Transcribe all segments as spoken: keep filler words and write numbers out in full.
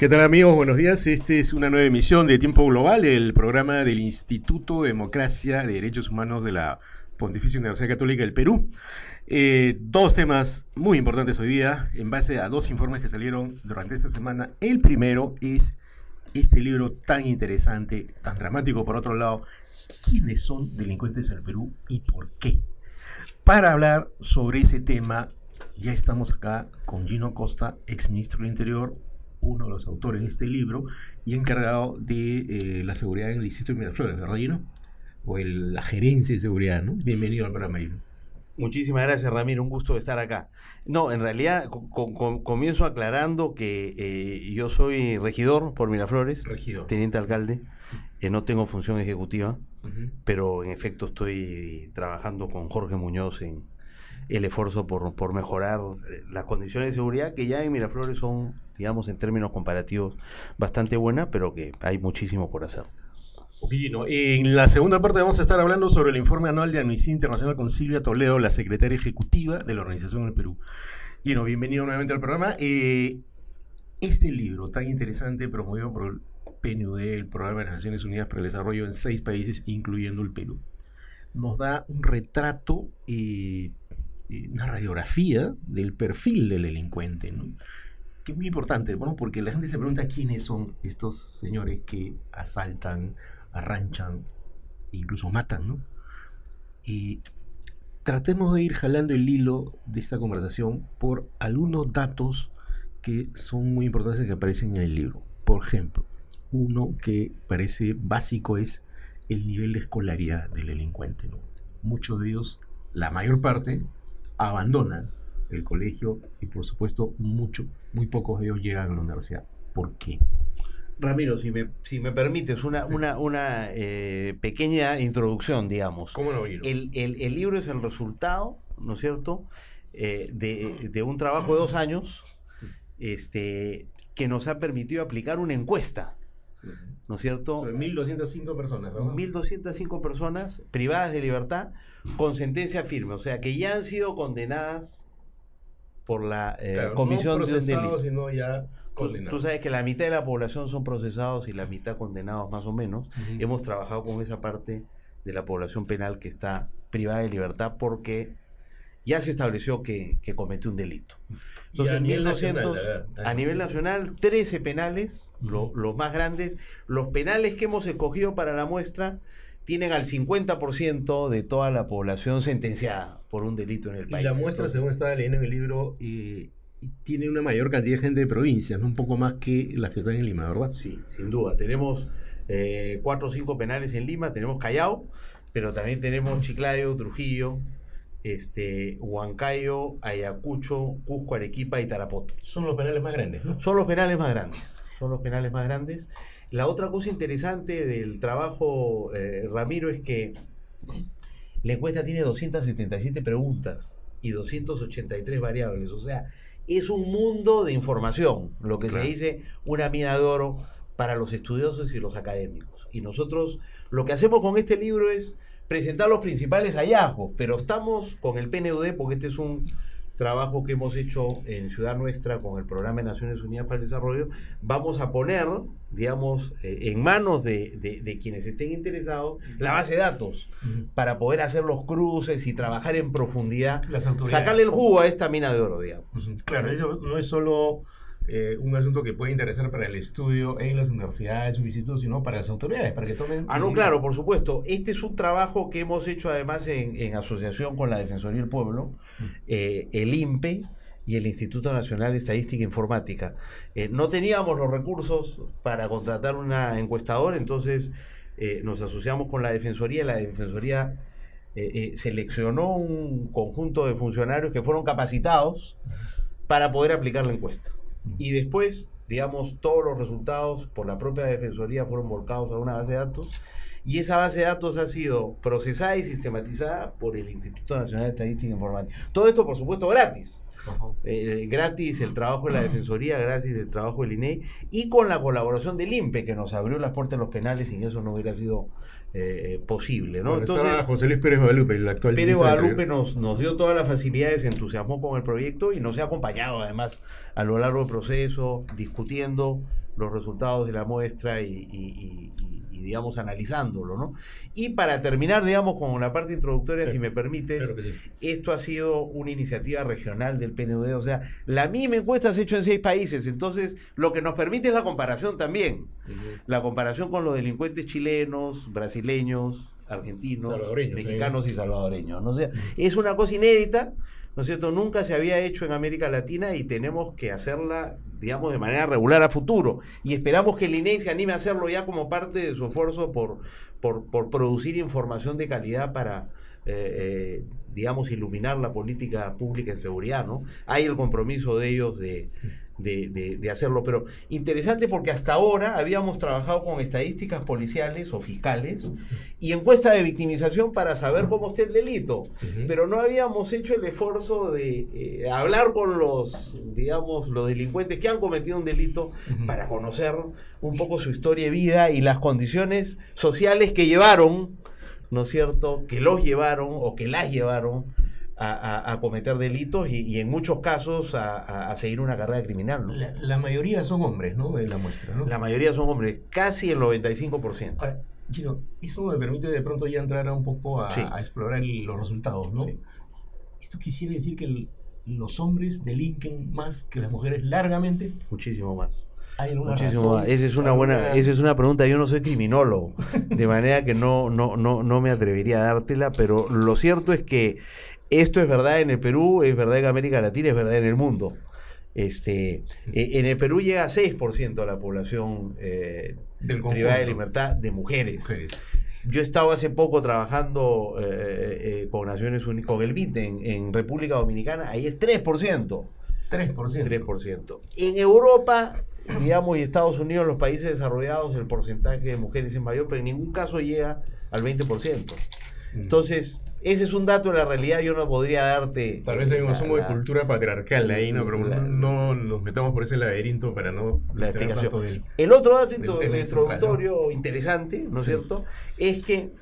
¿Qué tal, amigos? Buenos días. Esta es una nueva emisión de Tiempo Global, el programa del Instituto de Democracia y Derechos Humanos de la Pontificia Universidad Católica del Perú. Eh, dos temas muy importantes hoy día, en base a dos informes que salieron durante esta semana. El primero es este libro tan interesante, tan dramático por otro lado, ¿quiénes son delincuentes en el Perú y por qué? Para hablar sobre ese tema, ya estamos acá con Gino Costa, ex ministro del Interior, uno de los autores de este libro y encargado de eh, la seguridad en el distrito de Miraflores, ¿verdad, Gino? O el, la gerencia de seguridad, ¿no? Bienvenido al programa, Gino. Muchísimas gracias, Ramiro, un gusto estar acá. No, en realidad con, con, comienzo aclarando que eh, yo soy regidor por Miraflores, Regidor. teniente alcalde, eh, no tengo función ejecutiva, Uh-huh. pero en efecto estoy trabajando con Jorge Muñoz en el esfuerzo por, por mejorar las condiciones de seguridad que ya en Miraflores son, digamos, en términos comparativos bastante buenas, pero que hay muchísimo por hacer. Gino, en la segunda parte vamos a estar hablando sobre el informe anual de Amnistía Internacional con Silvia Toledo, la secretaria ejecutiva de la organización en el Perú. Gino, bienvenido nuevamente al programa. Eh, este libro tan interesante, promovido por el P N U D, el Programa de las Naciones Unidas para el Desarrollo en seis países, incluyendo el Perú, nos da un retrato, eh, una radiografía del perfil del delincuente, ¿no? Que es muy importante, bueno, porque la gente se pregunta quiénes son estos señores que asaltan, arranchan e incluso matan, ¿no? Y tratemos de ir jalando el hilo de esta conversación por algunos datos que son muy importantes que aparecen en el libro. Por ejemplo, uno que parece básico es el nivel de escolaridad del delincuente, ¿no? Muchos de ellos, la mayor parte, abandonan el colegio y por supuesto mucho, muy pocos de ellos llegan a la universidad. ¿Por qué? Ramiro, si me, si me permites, una, sí. una, una eh, pequeña introducción, digamos. ¿Cómo no, Gino? El, el, el libro es el resultado, ¿no es cierto?, eh, de, de un trabajo de dos años este, que nos ha permitido aplicar una encuesta, ¿no es cierto? Sobre mil doscientas cinco personas, ¿verdad? mil doscientas cinco personas privadas de libertad con sentencia firme, o sea, que ya han sido condenadas por la eh, claro, comisión no de un delito. Sino ya tú, tú sabes que la mitad de la población son procesados y la mitad condenados más o menos. Uh-huh. Hemos trabajado con esa parte de la población penal que está privada de libertad porque ya se estableció que, que cometió un delito. Entonces, a nivel mil doscientos, nacional, a nivel nacional, trece penales, uh-huh. lo, los más grandes. Los penales que hemos escogido para la muestra tienen al cincuenta por ciento de toda la población sentenciada por un delito en el país. Y la muestra, según estaba leyendo en el libro, eh, tiene una mayor cantidad de gente de provincias, ¿no? Un poco más que las que están en Lima, ¿verdad? Sí, sin duda. Tenemos eh, cuatro o cinco penales en Lima, tenemos Callao, pero también tenemos Chiclayo, Trujillo, este, Huancayo, Ayacucho, Cusco, Arequipa y Tarapoto. Son los penales más grandes, ¿no? Son los penales más grandes. Son los penales más grandes. La otra cosa interesante del trabajo, eh, Ramiro, es que la encuesta tiene doscientas setenta y siete preguntas y doscientas ochenta y tres variables. O sea, es un mundo de información, lo que claro. se dice una mina de oro para los estudiosos y los académicos. Y nosotros lo que hacemos con este libro es presentar los principales hallazgos, pero estamos con el P N U D, porque este es un trabajo que hemos hecho en Ciudad Nuestra con el Programa de Naciones Unidas para el Desarrollo. Vamos a poner, digamos, eh, en manos de, de, de quienes estén interesados la base de datos uh-huh. para poder hacer los cruces y trabajar en profundidad, sacarle el jugo a esta mina de oro, digamos. Uh-huh. Claro, ello no es solo eh, un asunto que puede interesar para el estudio en las universidades o institutos, sino para las autoridades, para que tomen... Ah, no, claro, por supuesto. Este es un trabajo que hemos hecho además en, en asociación con la Defensoría del Pueblo, eh, el I N P E y el Instituto Nacional de Estadística e Informática. Eh, no teníamos los recursos para contratar una encuestadora, entonces eh, nos asociamos con la Defensoría. La Defensoría eh, eh, seleccionó un conjunto de funcionarios que fueron capacitados para poder aplicar la encuesta. Y después, digamos, todos los resultados por la propia Defensoría fueron volcados a una base de datos, y esa base de datos ha sido procesada y sistematizada por el Instituto Nacional de Estadística e Informática. Todo esto, por supuesto, gratis. Uh-huh. Eh, gratis el trabajo de la Defensoría, gratis el trabajo del I N E y con la colaboración del I N P E, que nos abrió las puertas de los penales, sin eso no hubiera sido eh, posible, ¿no? Bueno, entonces estaba José Luis Pérez Guadalupe, el actual Pérez Guadalupe nos, nos dio todas las facilidades, se entusiasmó con el proyecto y nos ha acompañado además a lo largo del proceso, discutiendo los resultados de la muestra y, y, y, y digamos, analizándolo, ¿no? Y para terminar, digamos, con la parte introductoria, sí, si me permites, claro que sí. Esto ha sido una iniciativa regional del P N U D, o sea, la misma encuesta se ha hecho en seis países, entonces lo que nos permite es la comparación también, uh-huh. La comparación con los delincuentes chilenos, brasileños, argentinos, mexicanos, ¿sí?, y salvadoreños, ¿no? O sea, es una cosa inédita, ¿no es cierto? Nunca se había hecho en América Latina y tenemos que hacerla, digamos, de manera regular a futuro. Y esperamos que el I N E I se anime a hacerlo ya como parte de su esfuerzo por, por, por producir información de calidad para, eh, eh, digamos, iluminar la política pública en seguridad, ¿no? Hay el compromiso de ellos de... De, de, de hacerlo, pero interesante porque hasta ahora habíamos trabajado con estadísticas policiales o fiscales y encuesta de victimización para saber cómo está el delito, uh-huh. Pero no habíamos hecho el esfuerzo de eh, hablar con los, digamos, los delincuentes que han cometido un delito, uh-huh. Para conocer un poco su historia de vida y las condiciones sociales que llevaron, ¿no es cierto?, que los llevaron o que las llevaron A, a, a cometer delitos y, y en muchos casos a, a, a seguir una carrera criminal, ¿no? La, la mayoría son hombres, ¿no? De la muestra, ¿no? La mayoría son hombres, casi el noventa y cinco por ciento. Ahora, Gino, eso me permite de pronto ya entrar un poco a, sí. a explorar el, los resultados, ¿no? Sí. ¿Esto quisiera decir que el, los hombres delinquen más que las mujeres largamente? Muchísimo más. ¿Hay Muchísimo más. Esa es una buena, alguna... esa es una pregunta. Yo no soy criminólogo, de manera que no, no, no, no me atrevería a dártela, pero lo cierto es que esto es verdad en el Perú, es verdad en América Latina, es verdad en el mundo. Este, en el Perú llega a seis por ciento de la población eh, privada de libertad de mujeres. mujeres. Yo he estado hace poco trabajando eh, eh, con Naciones Unidas, con el M I T en, en República Dominicana, ahí es tres por ciento. tres por ciento. tres por ciento. En Europa, digamos, y Estados Unidos, los países desarrollados, el porcentaje de mujeres es mayor, pero en ningún caso llega al veinte por ciento. Entonces, ese es un dato de la realidad, yo no podría darte... Tal vez hay un asomo de cultura patriarcal ahí, ¿no? Pero la, no, no nos metamos por ese laberinto para no... La explicación. Del, el otro dato introductorio central, ¿no? Interesante, ¿no es sí. cierto? Es que,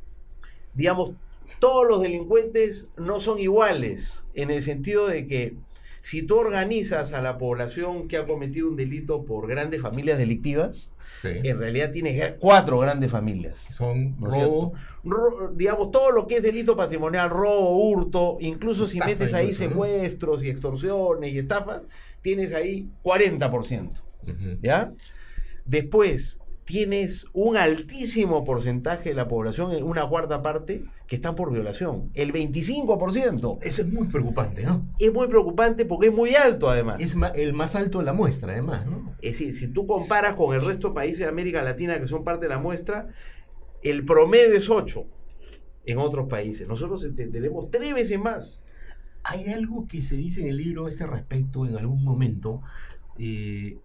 digamos, todos los delincuentes no son iguales, en el sentido de que si tú organizas a la población que ha cometido un delito por grandes familias delictivas, sí. En realidad tienes cuatro grandes familias. Son ¿no robo, Ro, digamos, todo lo que es delito patrimonial, robo, hurto, incluso estafa, si metes ahí incluso, secuestros, ¿no?, y extorsiones y estafas, tienes ahí cuarenta por ciento. Uh-huh. ¿Ya? Después tienes un altísimo porcentaje de la población, una cuarta parte, que están por violación. El veinticinco por ciento. Eso es muy preocupante, ¿no? Es muy preocupante porque es muy alto, además. Es el más alto de la muestra, además, ¿no? Es decir, si tú comparas con el resto de países de América Latina que son parte de la muestra, el promedio es ocho en otros países. Nosotros tenemos tres veces más. Hay algo que se dice en el libro a este respecto en algún momento, eh,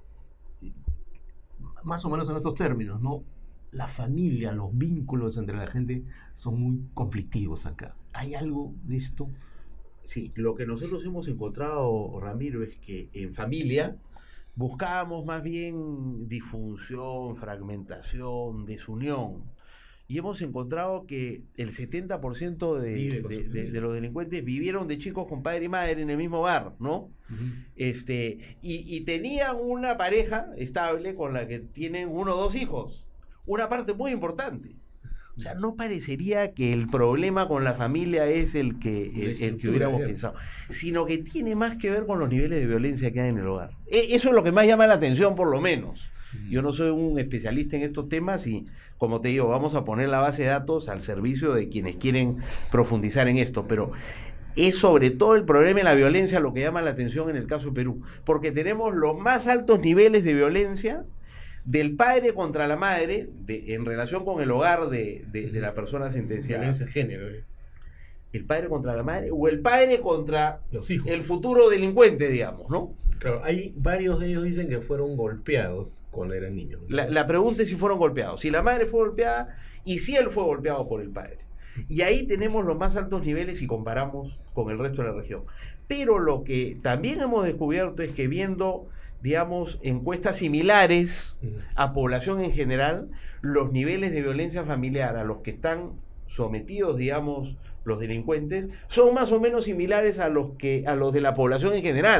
más o menos en estos términos, ¿no? La familia, los vínculos entre la gente son muy conflictivos acá. ¿Hay algo de esto? Sí, lo que nosotros hemos encontrado, Ramiro, es que en familia buscábamos más bien disfunción, fragmentación, desunión. Y hemos encontrado que el setenta por ciento de, de, de, de los delincuentes vivieron de chicos con padre y madre en el mismo hogar, ¿no? Uh-huh. Este, y, y tenían una pareja estable con la que tienen uno o dos hijos. Una parte muy importante. O sea, no parecería que el problema con la familia es el que, el, el que hubiéramos pensado, sino que tiene más que ver con los niveles de violencia que hay en el hogar. Eso es lo que más llama la atención, por lo menos. Yo no soy un especialista en estos temas y, como te digo, vamos a poner la base de datos al servicio de quienes quieren profundizar en esto, pero es sobre todo el problema de la violencia lo que llama la atención en el caso de Perú, porque tenemos los más altos niveles de violencia del padre contra la madre de, en relación con el hogar de, de, de la persona sentenciada. Violencia de género. Eh. El padre contra la madre o el padre contra los hijos. El futuro delincuente, digamos, ¿no? Claro, hay varios de ellos dicen que fueron golpeados cuando eran niños, ¿no? La, la pregunta es si fueron golpeados, si la madre fue golpeada y si él fue golpeado por el padre. Y ahí tenemos los más altos niveles si comparamos con el resto de la región. Pero lo que también hemos descubierto es que viendo, digamos, encuestas similares a población en general, los niveles de violencia familiar a los que están sometidos, digamos, los delincuentes, son más o menos similares a los que a los de la población en general.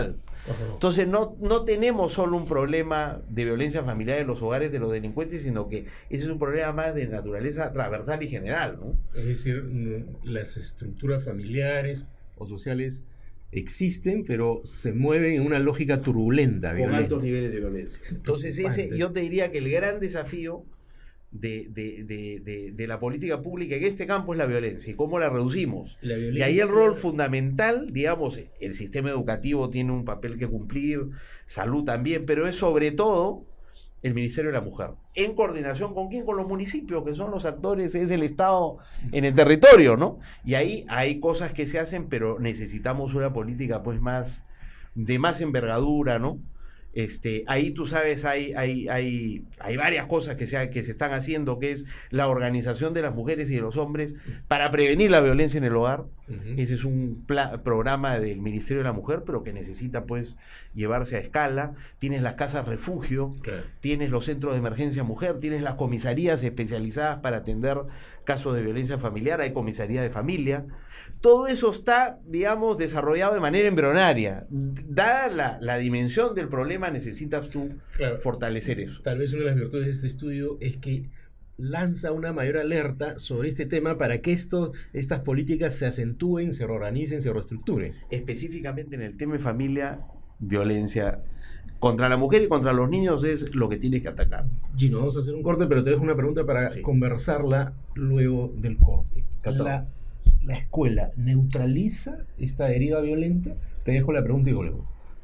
Uh-huh. Entonces no, no tenemos solo un problema de violencia familiar en los hogares de los delincuentes, sino que ese es un problema más de naturaleza transversal y general, ¿no? Es decir, las estructuras familiares o sociales existen, pero se mueven en una lógica turbulenta, con violenta, altos niveles de violencia. Entonces ese, yo te diría que el gran desafío De, de, de, de, de la política pública en este campo es la violencia y cómo la reducimos. La violencia... Y ahí el rol fundamental, digamos, el sistema educativo tiene un papel que cumplir, salud también, pero es sobre todo el Ministerio de la Mujer. ¿En coordinación con quién? Con los municipios, que son los actores, es el Estado en el territorio, ¿no? Y ahí hay cosas que se hacen, pero necesitamos una política pues más, de más envergadura, ¿no? Este, ahí tú sabes, hay, hay, hay, hay varias cosas que se, que se están haciendo, que es la organización de las mujeres y de los hombres para prevenir la violencia en el hogar. Uh-huh. Ese es un pla- programa del Ministerio de la Mujer, pero que necesita pues llevarse a escala. Tienes las casas refugio, claro. Tienes los centros de emergencia mujer, tienes las comisarías especializadas para atender casos de violencia familiar, hay comisaría de familia. Todo eso está, digamos, desarrollado de manera embrionaria. Dada la, la dimensión del problema, necesitas tú claro. fortalecer eso. Tal vez una de las virtudes de este estudio es que lanza una mayor alerta sobre este tema para que esto, estas políticas se acentúen, se reorganicen, se reestructuren. Específicamente en el tema de familia, violencia contra la mujer y contra los niños es lo que tienes que atacar. Gino, vamos a hacer un corte, pero te dejo una pregunta para sí. conversarla luego del corte. La, ¿La escuela neutraliza esta deriva violenta? Te dejo la pregunta y volvemos.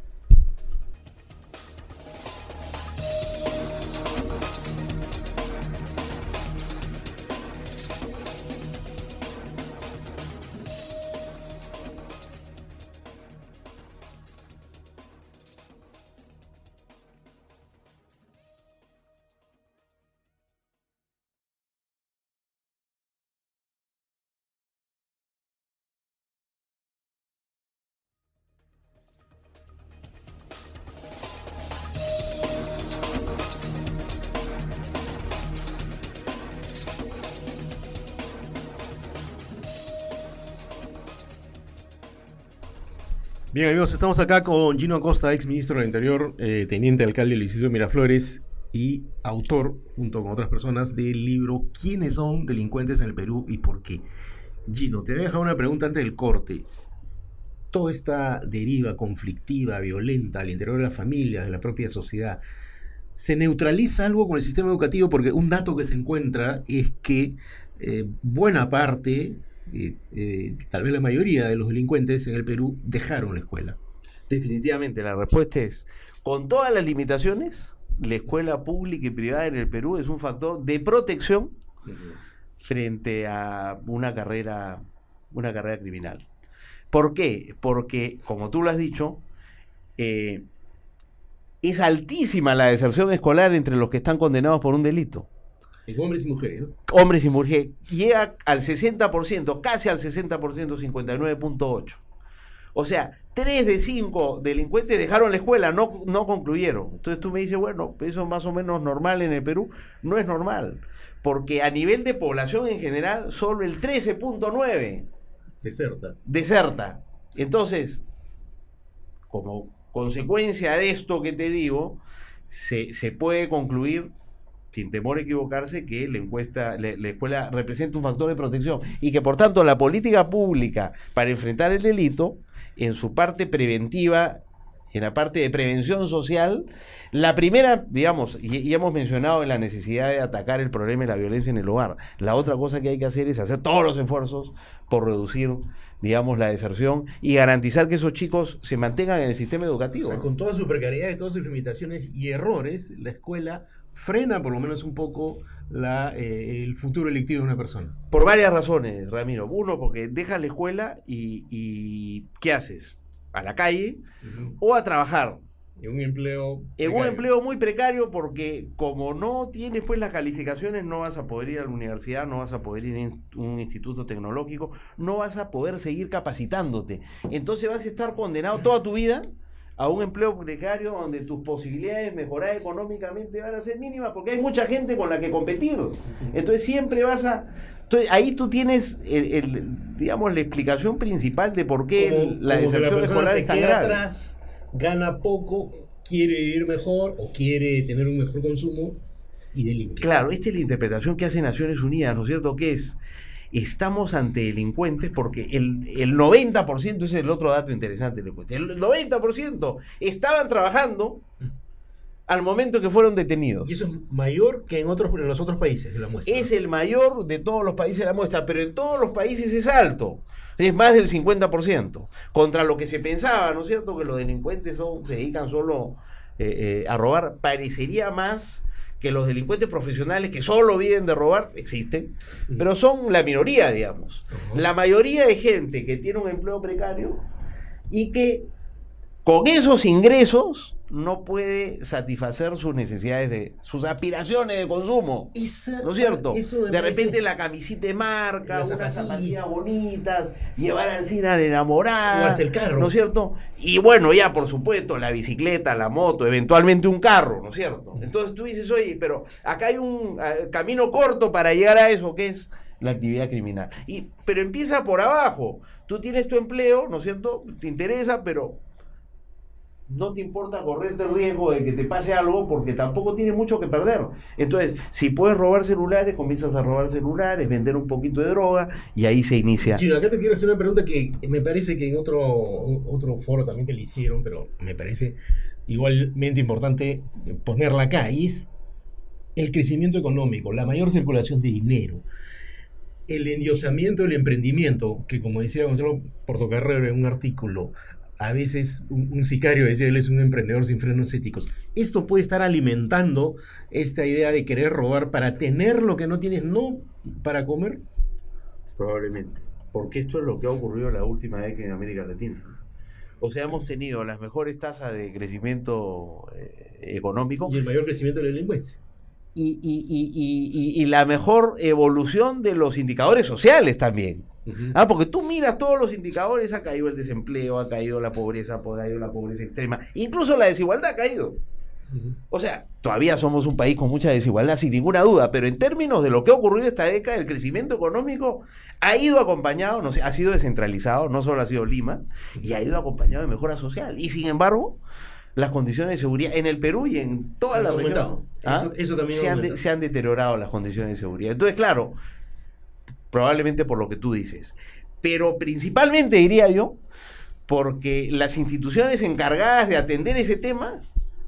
Bien, amigos, estamos acá con Gino Acosta, ex ministro del Interior, eh, teniente alcalde del distrito de Miraflores y autor, junto con otras personas, del libro ¿Quiénes son delincuentes en el Perú y por qué? Gino, te voy a dejar una pregunta antes del corte. Toda esta deriva conflictiva, violenta al interior de las familias, de la propia sociedad, ¿se neutraliza algo con el sistema educativo? Porque un dato que se encuentra es que eh, buena parte... Eh, eh, tal vez la mayoría de los delincuentes en el Perú dejaron la escuela. Definitivamente, la respuesta es, con todas las limitaciones, la escuela pública y privada en el Perú es un factor de protección uh-huh. frente a una carrera, una carrera criminal. ¿Por qué? Porque, como tú lo has dicho, eh, es altísima la deserción escolar entre los que están condenados por un delito. Hombres y mujeres, ¿no? Hombres y mujeres. Llega al sesenta por ciento, casi al sesenta por ciento, cincuenta y nueve punto ocho. O sea, tres de cinco delincuentes dejaron la escuela, no, no concluyeron. Entonces tú me dices, bueno, eso es más o menos normal en el Perú. No es normal, porque a nivel de población en general, solo el trece punto nueve deserta. Deserta. Entonces, como consecuencia de esto que te digo, se, se puede concluir, sin temor a equivocarse, que la encuesta, la, la escuela representa un factor de protección y que por tanto la política pública para enfrentar el delito, en su parte preventiva, en la parte de prevención social, la primera, digamos, y, y hemos mencionado la necesidad de atacar el problema de la violencia en el hogar. La otra cosa que hay que hacer es hacer todos los esfuerzos por reducir, digamos, la deserción y garantizar que esos chicos se mantengan en el sistema educativo. O sea, con toda su precariedad y todas sus limitaciones y errores, la escuela frena por lo menos un poco la, eh, el futuro electivo de una persona. Por varias razones, Ramiro. Uno, porque dejas la escuela y, y ¿qué haces? A la calle uh-huh. o a trabajar. En un empleo En precario. un empleo muy precario, porque como no tienes pues las calificaciones, no vas a poder ir a la universidad, no vas a poder ir a un instituto tecnológico, no vas a poder seguir capacitándote. Entonces vas a estar condenado toda tu vida a un empleo precario donde tus posibilidades de mejorar económicamente van a ser mínimas, porque hay mucha gente con la que competir. Entonces siempre vas a... Entonces ahí tú tienes el, el, digamos, la explicación principal de por qué como, el, la como deserción la escolar es tan grave. Atrás gana poco, quiere vivir mejor o quiere tener un mejor consumo y delinque. Claro, esta es la interpretación que hace Naciones Unidas, ¿no es cierto? Que es, estamos ante delincuentes porque el, el noventa por ciento, ese es el otro dato interesante, el noventa por ciento estaban trabajando al momento que fueron detenidos. Y eso es mayor que en, otros, en los otros países de la muestra. Es el mayor de todos los países de la muestra, pero en todos los países es alto. Es más del cincuenta por ciento. Contra lo que se pensaba, ¿no es cierto? Que los delincuentes son, se dedican solo eh, eh, a robar. Parecería más que los delincuentes profesionales que solo viven de robar, existen, uh-huh. pero son la minoría, digamos. Uh-huh. La mayoría de gente que tiene un empleo precario y que con esos ingresos no puede satisfacer sus necesidades, de sus aspiraciones de consumo. Esa, ¿no es cierto? De repente la camisita de marca, unas zapatillas bonitas, llevar al cine a la enamorada, hasta el carro. ¿no es cierto? Y bueno, ya por supuesto, la bicicleta, la moto, eventualmente un carro, ¿no es cierto? Entonces tú dices, oye, pero acá hay un uh, camino corto para llegar a eso, que es la actividad criminal. Y, pero empieza por abajo. Tú tienes tu empleo, ¿no es cierto? Te interesa, pero no te importa correrte el riesgo de que te pase algo porque tampoco tienes mucho que perder. Entonces, si puedes robar celulares, comienzas a robar celulares, vender un poquito de droga y ahí se inicia. Chino, acá te quiero hacer una pregunta que me parece que en otro, otro foro también te le hicieron, pero me parece igualmente importante ponerla acá, y es el crecimiento económico, la mayor circulación de dinero, el endiosamiento del emprendimiento, que como decía Gonzalo Portocarrero en un artículo, a veces un, un sicario decía él es un emprendedor sin frenos éticos. Esto puede estar alimentando esta idea de querer robar para tener lo que no tienes, no para comer. Probablemente, porque esto es lo que ha ocurrido en la última década en América Latina. O sea, hemos tenido las mejores tasas de crecimiento eh, económico y el mayor crecimiento de la delincuencia. Y, y, y, y, y la mejor evolución de los indicadores sociales también. Uh-huh. Ah, porque tú miras todos los indicadores, ha caído el desempleo, ha caído la pobreza, ha caído la pobreza extrema, incluso la desigualdad ha caído. Uh-huh. O sea, todavía somos un país con mucha desigualdad, sin ninguna duda, pero en términos de lo que ha ocurrido esta década, el crecimiento económico ha ido acompañado, no sé, ha sido descentralizado, no solo ha sido Lima, y ha ido acompañado de mejora social. Y sin embargo, las condiciones de seguridad en el Perú y en toda la región ¿ah? eso, eso también se, han de, se han deteriorado las condiciones de seguridad. Entonces, claro, probablemente por lo que tú dices, pero principalmente diría yo porque las instituciones encargadas de atender ese tema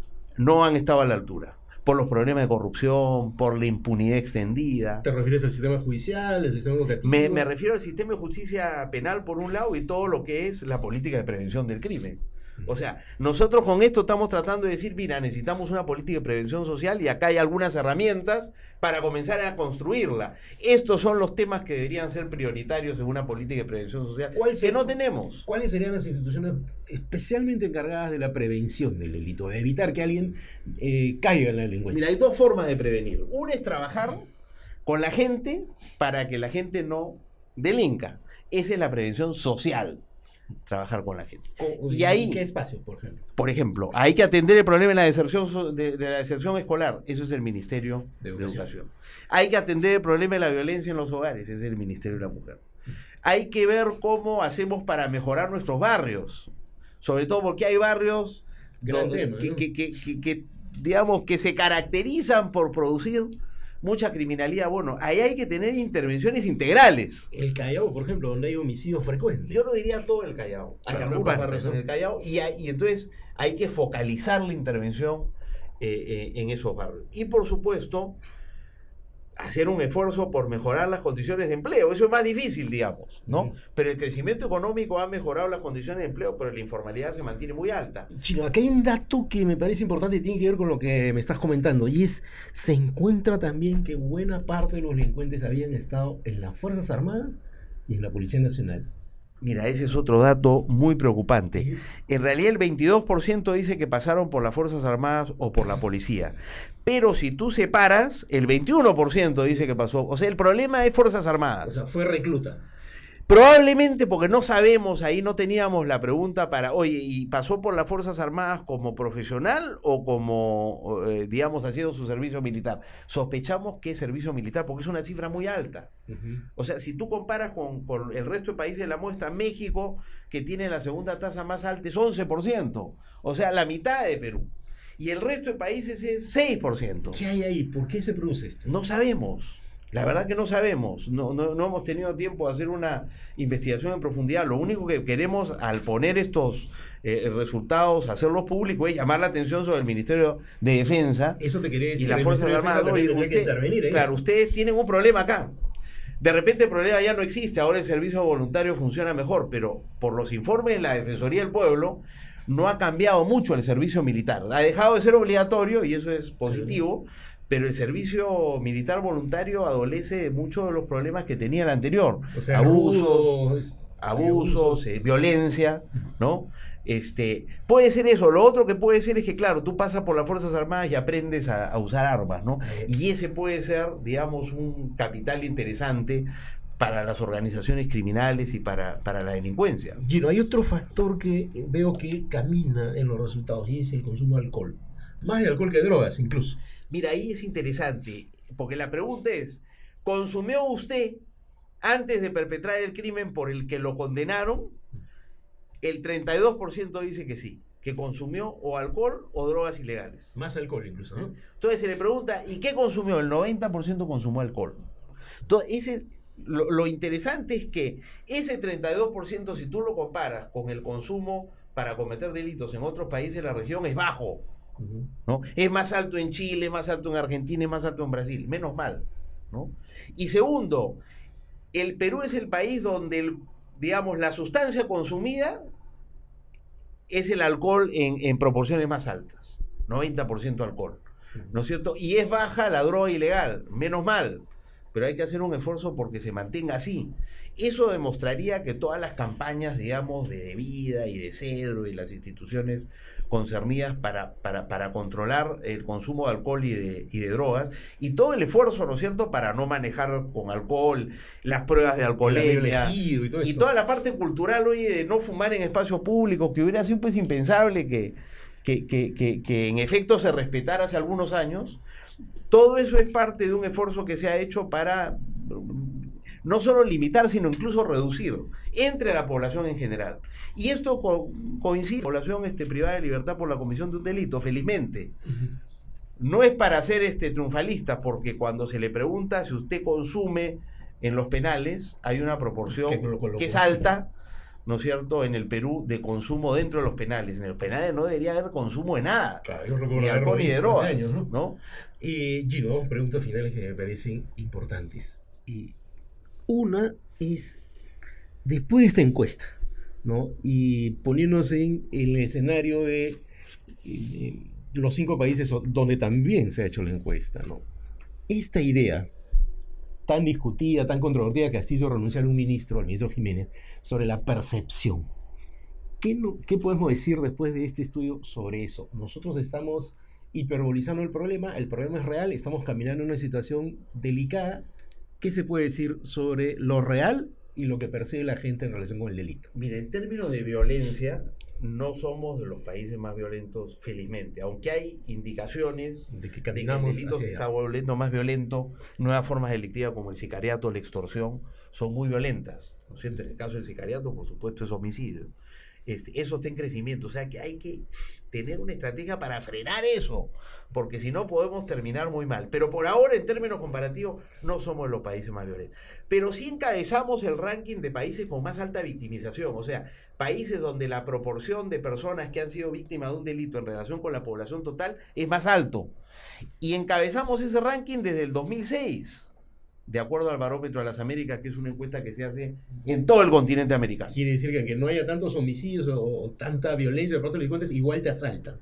no han estado a la altura, por los problemas de corrupción, por la impunidad extendida. ¿Te refieres al sistema judicial, al sistema educativo? Me, me refiero al sistema de justicia penal por un lado y todo lo que es la política de prevención del crimen. O sea, nosotros con esto estamos tratando de decir, mira, necesitamos una política de prevención social y acá hay algunas herramientas para comenzar a construirla. Estos son los temas que deberían ser prioritarios en una política de prevención social que no tenemos. ¿Cuáles serían las instituciones especialmente encargadas de la prevención del delito, de evitar que alguien eh, caiga en la delincuencia? Mira, hay dos formas de prevenir. Una es trabajar con la gente para que la gente no delinca. Esa es la prevención social. Trabajar con la gente. ¿Y ahí qué espacio, por ejemplo? Por ejemplo, hay que atender el problema de la deserción, de, de la deserción escolar. Eso es el Ministerio de Educación. de Educación. Hay que atender el problema de la violencia en los hogares. Ese es el Ministerio de la Mujer. Hay que ver cómo hacemos para mejorar nuestros barrios. Sobre todo porque hay barrios donde, tema, que, ¿no? que, que, que, que, digamos, que se caracterizan por producir mucha criminalidad. Bueno, ahí hay que tener intervenciones integrales. El Callao, por ejemplo, donde hay homicidios frecuentes. Yo lo diría todo el Callao. Hay algunos barrios en el Callao y, hay, y entonces hay que focalizar la intervención eh, eh, en esos barrios. Y por supuesto, hacer un esfuerzo por mejorar las condiciones de empleo. Eso es más difícil, digamos, ¿no? Uh-huh. Pero el crecimiento económico ha mejorado las condiciones de empleo, pero la informalidad se mantiene muy alta. Chino, acá hay un dato que me parece importante y tiene que ver con lo que me estás comentando, y es, se encuentra también que buena parte de los delincuentes habían estado en las Fuerzas Armadas y en la Policía Nacional. Mira, ese es otro dato muy preocupante. En realidad el veintidós por ciento dice que pasaron por las Fuerzas Armadas o por la policía. Pero si tú separas, el veintiuno por ciento dice que pasó. O sea, el problema es Fuerzas Armadas. O sea, fue recluta. Probablemente porque no sabemos, ahí no teníamos la pregunta para, oye, ¿y pasó por las Fuerzas Armadas como profesional o como, eh, digamos, haciendo su servicio militar? Sospechamos que es servicio militar porque es una cifra muy alta. Uh-huh. O sea, si tú comparas con, con el resto de países de la muestra, México, que tiene la segunda tasa más alta, es once por ciento. O sea, la mitad de Perú. Y el resto de países es seis por ciento. ¿Qué hay ahí? ¿Por qué se produce esto? No sabemos. La verdad que no sabemos, no, no, no hemos tenido tiempo de hacer una investigación en profundidad. Lo único que queremos al poner estos eh, resultados, hacerlos públicos, es llamar la atención sobre el Ministerio de Defensa. Eso te quería decir. Y las Fuerzas Armadas. Oye, usted, claro, ustedes tienen un problema acá. De repente el problema ya no existe, ahora el servicio voluntario funciona mejor, pero por los informes de la Defensoría del Pueblo no ha cambiado mucho el servicio militar. Ha dejado de ser obligatorio y eso es positivo. Sí. Pero el servicio militar voluntario adolece de muchos de los problemas que tenía el anterior. O sea, abusos, abusos, abusos. Eh, violencia, ¿no? Este, puede ser eso. Lo otro que puede ser es que, claro, tú pasas por las Fuerzas Armadas y aprendes a, a usar armas, ¿no? Y ese puede ser, digamos, un capital interesante para las organizaciones criminales y para, para la delincuencia. Gino, hay otro factor que veo que camina en los resultados y es el consumo de alcohol. Más de alcohol que de drogas, incluso. Mira, ahí es interesante, porque la pregunta es, ¿consumió usted antes de perpetrar el crimen por el que lo condenaron? El treinta y dos por ciento dice que sí, que consumió o alcohol o drogas ilegales. Más alcohol incluso, ¿no? Entonces se le pregunta, ¿y qué consumió? El noventa por ciento consumió alcohol. Entonces, ese, lo, lo interesante es que ese treinta y dos por ciento, si tú lo comparas con el consumo para cometer delitos en otros países de la región, es bajo. ¿No? Es más alto en Chile, más alto en Argentina y más alto en Brasil, menos mal, ¿no? Y segundo, el Perú es el país donde el, digamos, la sustancia consumida es el alcohol en, en proporciones más altas, noventa por ciento alcohol, ¿no es cierto? Y es baja la droga ilegal, menos mal, pero hay que hacer un esfuerzo porque se mantenga así. Eso demostraría que todas las campañas, digamos, de Vida y de Cedro y las instituciones concernidas para, para, para controlar el consumo de alcohol y de, y de drogas, y todo el esfuerzo, ¿no es cierto?, para no manejar con alcohol, las pruebas de alcoholemia, y, todo y toda la parte cultural, oye, de no fumar en espacios públicos, que hubiera sido pues impensable que, que, que, que, que en efecto se respetara hace algunos años. Todo eso es parte de un esfuerzo que se ha hecho para no solo limitar, sino incluso reducir entre la población en general. Y esto co coincide con la población este, privada de libertad por la comisión de un delito, felizmente. Uh-huh. No es para ser este, triunfalista, porque cuando se le pregunta si usted consume en los penales, hay una proporción que, lo, lo que es alta, ¿no es cierto?, en el Perú, de consumo dentro de los penales. En los penales no debería haber consumo de nada. Claro, yo recuerdo ni alcohol ni de drogas, años, ¿no? ¿no? Eh, Gino, dos preguntas finales que me parecen importantes. Y una es, después de esta encuesta, ¿no?, y poniéndose en, en el escenario de eh, los cinco países donde también se ha hecho la encuesta, ¿no?, esta idea tan discutida, tan controvertida, que Castillo renunciar a un ministro, al ministro Jiménez, sobre la percepción. ¿Qué, no, ¿Qué podemos decir después de este estudio sobre eso? Nosotros estamos hiperbolizando el problema, el problema es real, estamos caminando en una situación delicada. ¿Qué se puede decir sobre lo real y lo que percibe la gente en relación con el delito? Mira, en términos de violencia, no somos de los países más violentos, felizmente, aunque hay indicaciones de que, caminamos de que el delito se está volviendo más violento. Nuevas formas delictivas como el sicariato, la extorsión, son muy violentas, ¿no es cierto? En el caso del sicariato, por supuesto, es homicidio. Este, eso está en crecimiento, o sea que hay que tener una estrategia para frenar eso, porque si no podemos terminar muy mal. Pero por ahora, en términos comparativos, no somos los países más violentos. Pero sí encabezamos el ranking de países con más alta victimización, o sea, países donde la proporción de personas que han sido víctimas de un delito en relación con la población total es más alto. Y encabezamos ese ranking desde el dos mil seis. De acuerdo al Barómetro de las Américas, que es una encuesta que se hace en todo el continente americano. Quiere decir que aunque no haya tantos homicidios o, o tanta violencia de parte de los delincuentes, igual te asaltan.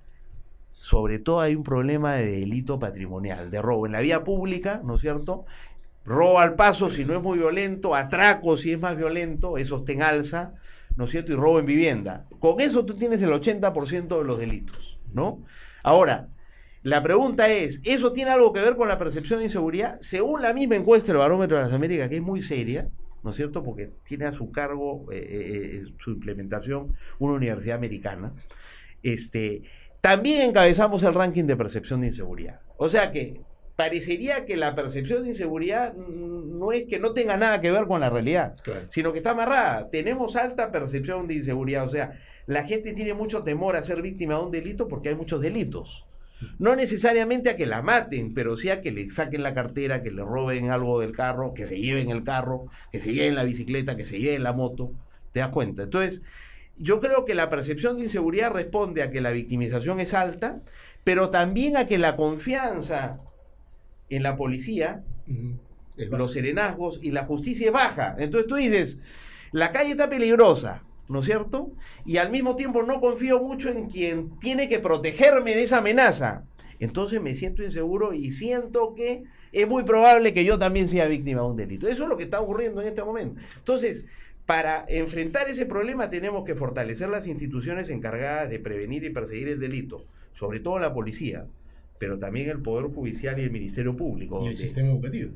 Sobre todo hay un problema de delito patrimonial, de robo en la vía pública, ¿no es cierto? Robo al paso si no es muy violento, atraco si es más violento, eso está en alza, ¿no es cierto? Y robo en vivienda. Con eso tú tienes el ochenta por ciento de los delitos, ¿no? Ahora, la pregunta es, ¿eso tiene algo que ver con la percepción de inseguridad? Según la misma encuesta del Barómetro de las Américas, que es muy seria, ¿no es cierto? Porque tiene a su cargo eh, eh, su implementación una universidad americana. Este, también encabezamos el ranking de percepción de inseguridad. O sea que parecería que la percepción de inseguridad no es que no tenga nada que ver con la realidad, claro, sino que está amarrada. Tenemos alta percepción de inseguridad, o sea, la gente tiene mucho temor a ser víctima de un delito porque hay muchos delitos. No necesariamente a que la maten, pero sí a que le saquen la cartera, que le roben algo del carro, que se lleven el carro, que se lleven la bicicleta, que se lleven la moto. ¿Te das cuenta? Entonces, yo creo que la percepción de inseguridad responde a que la victimización es alta, pero también a que la confianza en la policía, uh-huh, los serenazgos y la justicia es baja. Entonces tú dices, la calle está peligrosa, ¿no es cierto? Y al mismo tiempo no confío mucho en quien tiene que protegerme de esa amenaza. Entonces me siento inseguro y siento que es muy probable que yo también sea víctima de un delito. Eso es lo que está ocurriendo en este momento. Entonces, para enfrentar ese problema tenemos que fortalecer las instituciones encargadas de prevenir y perseguir el delito, sobre todo la policía, pero también el Poder Judicial y el Ministerio Público. Y el donde, sistema educativo.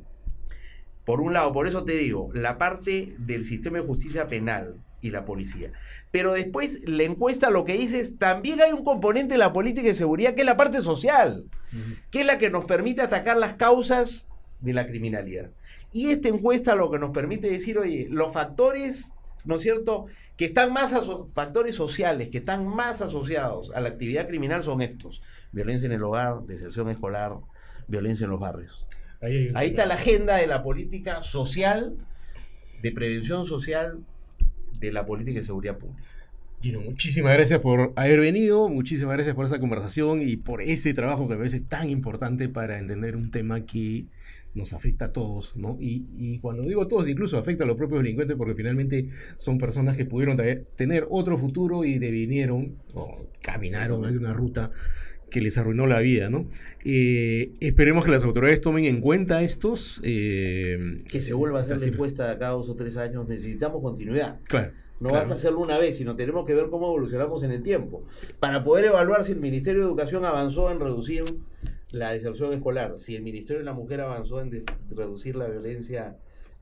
Por un lado, por eso te digo, la parte del sistema de justicia penal y la policía. Pero después, la encuesta lo que dice es, también hay un componente de la política de seguridad que es la parte social, uh-huh, que es la que nos permite atacar las causas de la criminalidad. Y esta encuesta lo que nos permite decir, oye, los factores, ¿no es cierto?, que están más, aso- factores sociales, que están más asociados a la actividad criminal son estos: violencia en el hogar, deserción escolar, violencia en los barrios. Ahí, Ahí está la agenda de la política social, de prevención social, de la política de seguridad pública. Gino, muchísimas gracias por haber venido, muchísimas gracias por esta conversación y por ese trabajo que me parece tan importante para entender un tema que nos afecta a todos, ¿no? Y, y cuando digo todos, incluso afecta a los propios delincuentes, porque finalmente son personas que pudieron tener otro futuro y devinieron o caminaron en una ruta que les arruinó la vida, ¿no? Eh, esperemos que las autoridades tomen en cuenta estos... Eh, que se vuelva a hacer la encuesta cada dos o tres años. Necesitamos continuidad. Claro. No claro. basta hacerlo una vez, sino tenemos que ver cómo evolucionamos en el tiempo, para poder evaluar si el Ministerio de Educación avanzó en reducir la deserción escolar, si el Ministerio de la Mujer avanzó en de, reducir la violencia,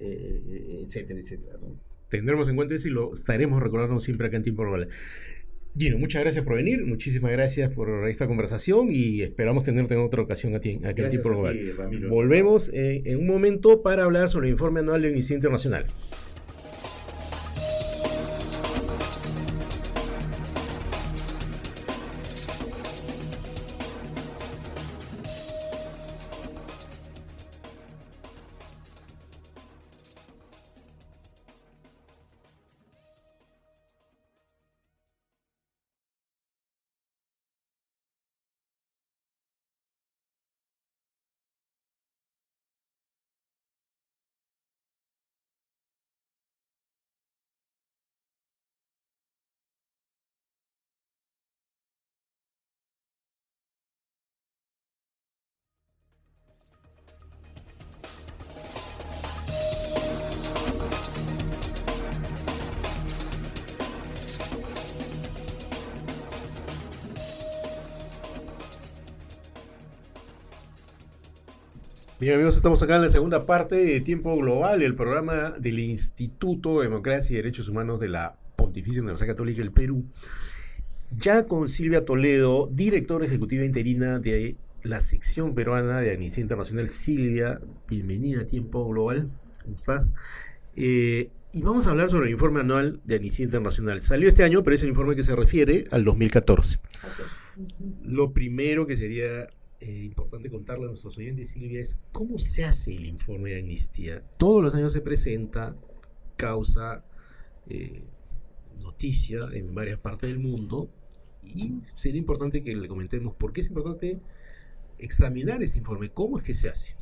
eh, etcétera, etcétera, ¿no? Tendremos en cuenta eso y lo estaremos recordando siempre acá en Tiempo Global. Gino, muchas gracias por venir, muchísimas gracias por esta conversación y esperamos tenerte en otra ocasión aquí, aquí en Tiempo Global. Ti, Ramiro. Volvemos eh, en un momento para hablar sobre el informe anual de Amnistía Internacional. Bien, amigos, estamos acá en la segunda parte de Tiempo Global, el programa del Instituto de Democracia y Derechos Humanos de la Pontificia Universidad Católica del Perú. Ya con Silvia Toledo, directora ejecutiva interina de la sección peruana de Amnistía Internacional. Silvia, bienvenida a Tiempo Global. ¿Cómo estás? Eh, y vamos a hablar sobre el informe anual de Amnistía Internacional. Salió este año, pero es el informe que se refiere al dos mil catorce. Okay. Lo primero que sería... Eh, importante contarle a nuestros oyentes, Silvia, es cómo se hace el informe de amnistía. Todos los años se presenta, causa eh, noticia en varias partes del mundo y sería importante que le comentemos por qué es importante examinar este informe, cómo es que se hace.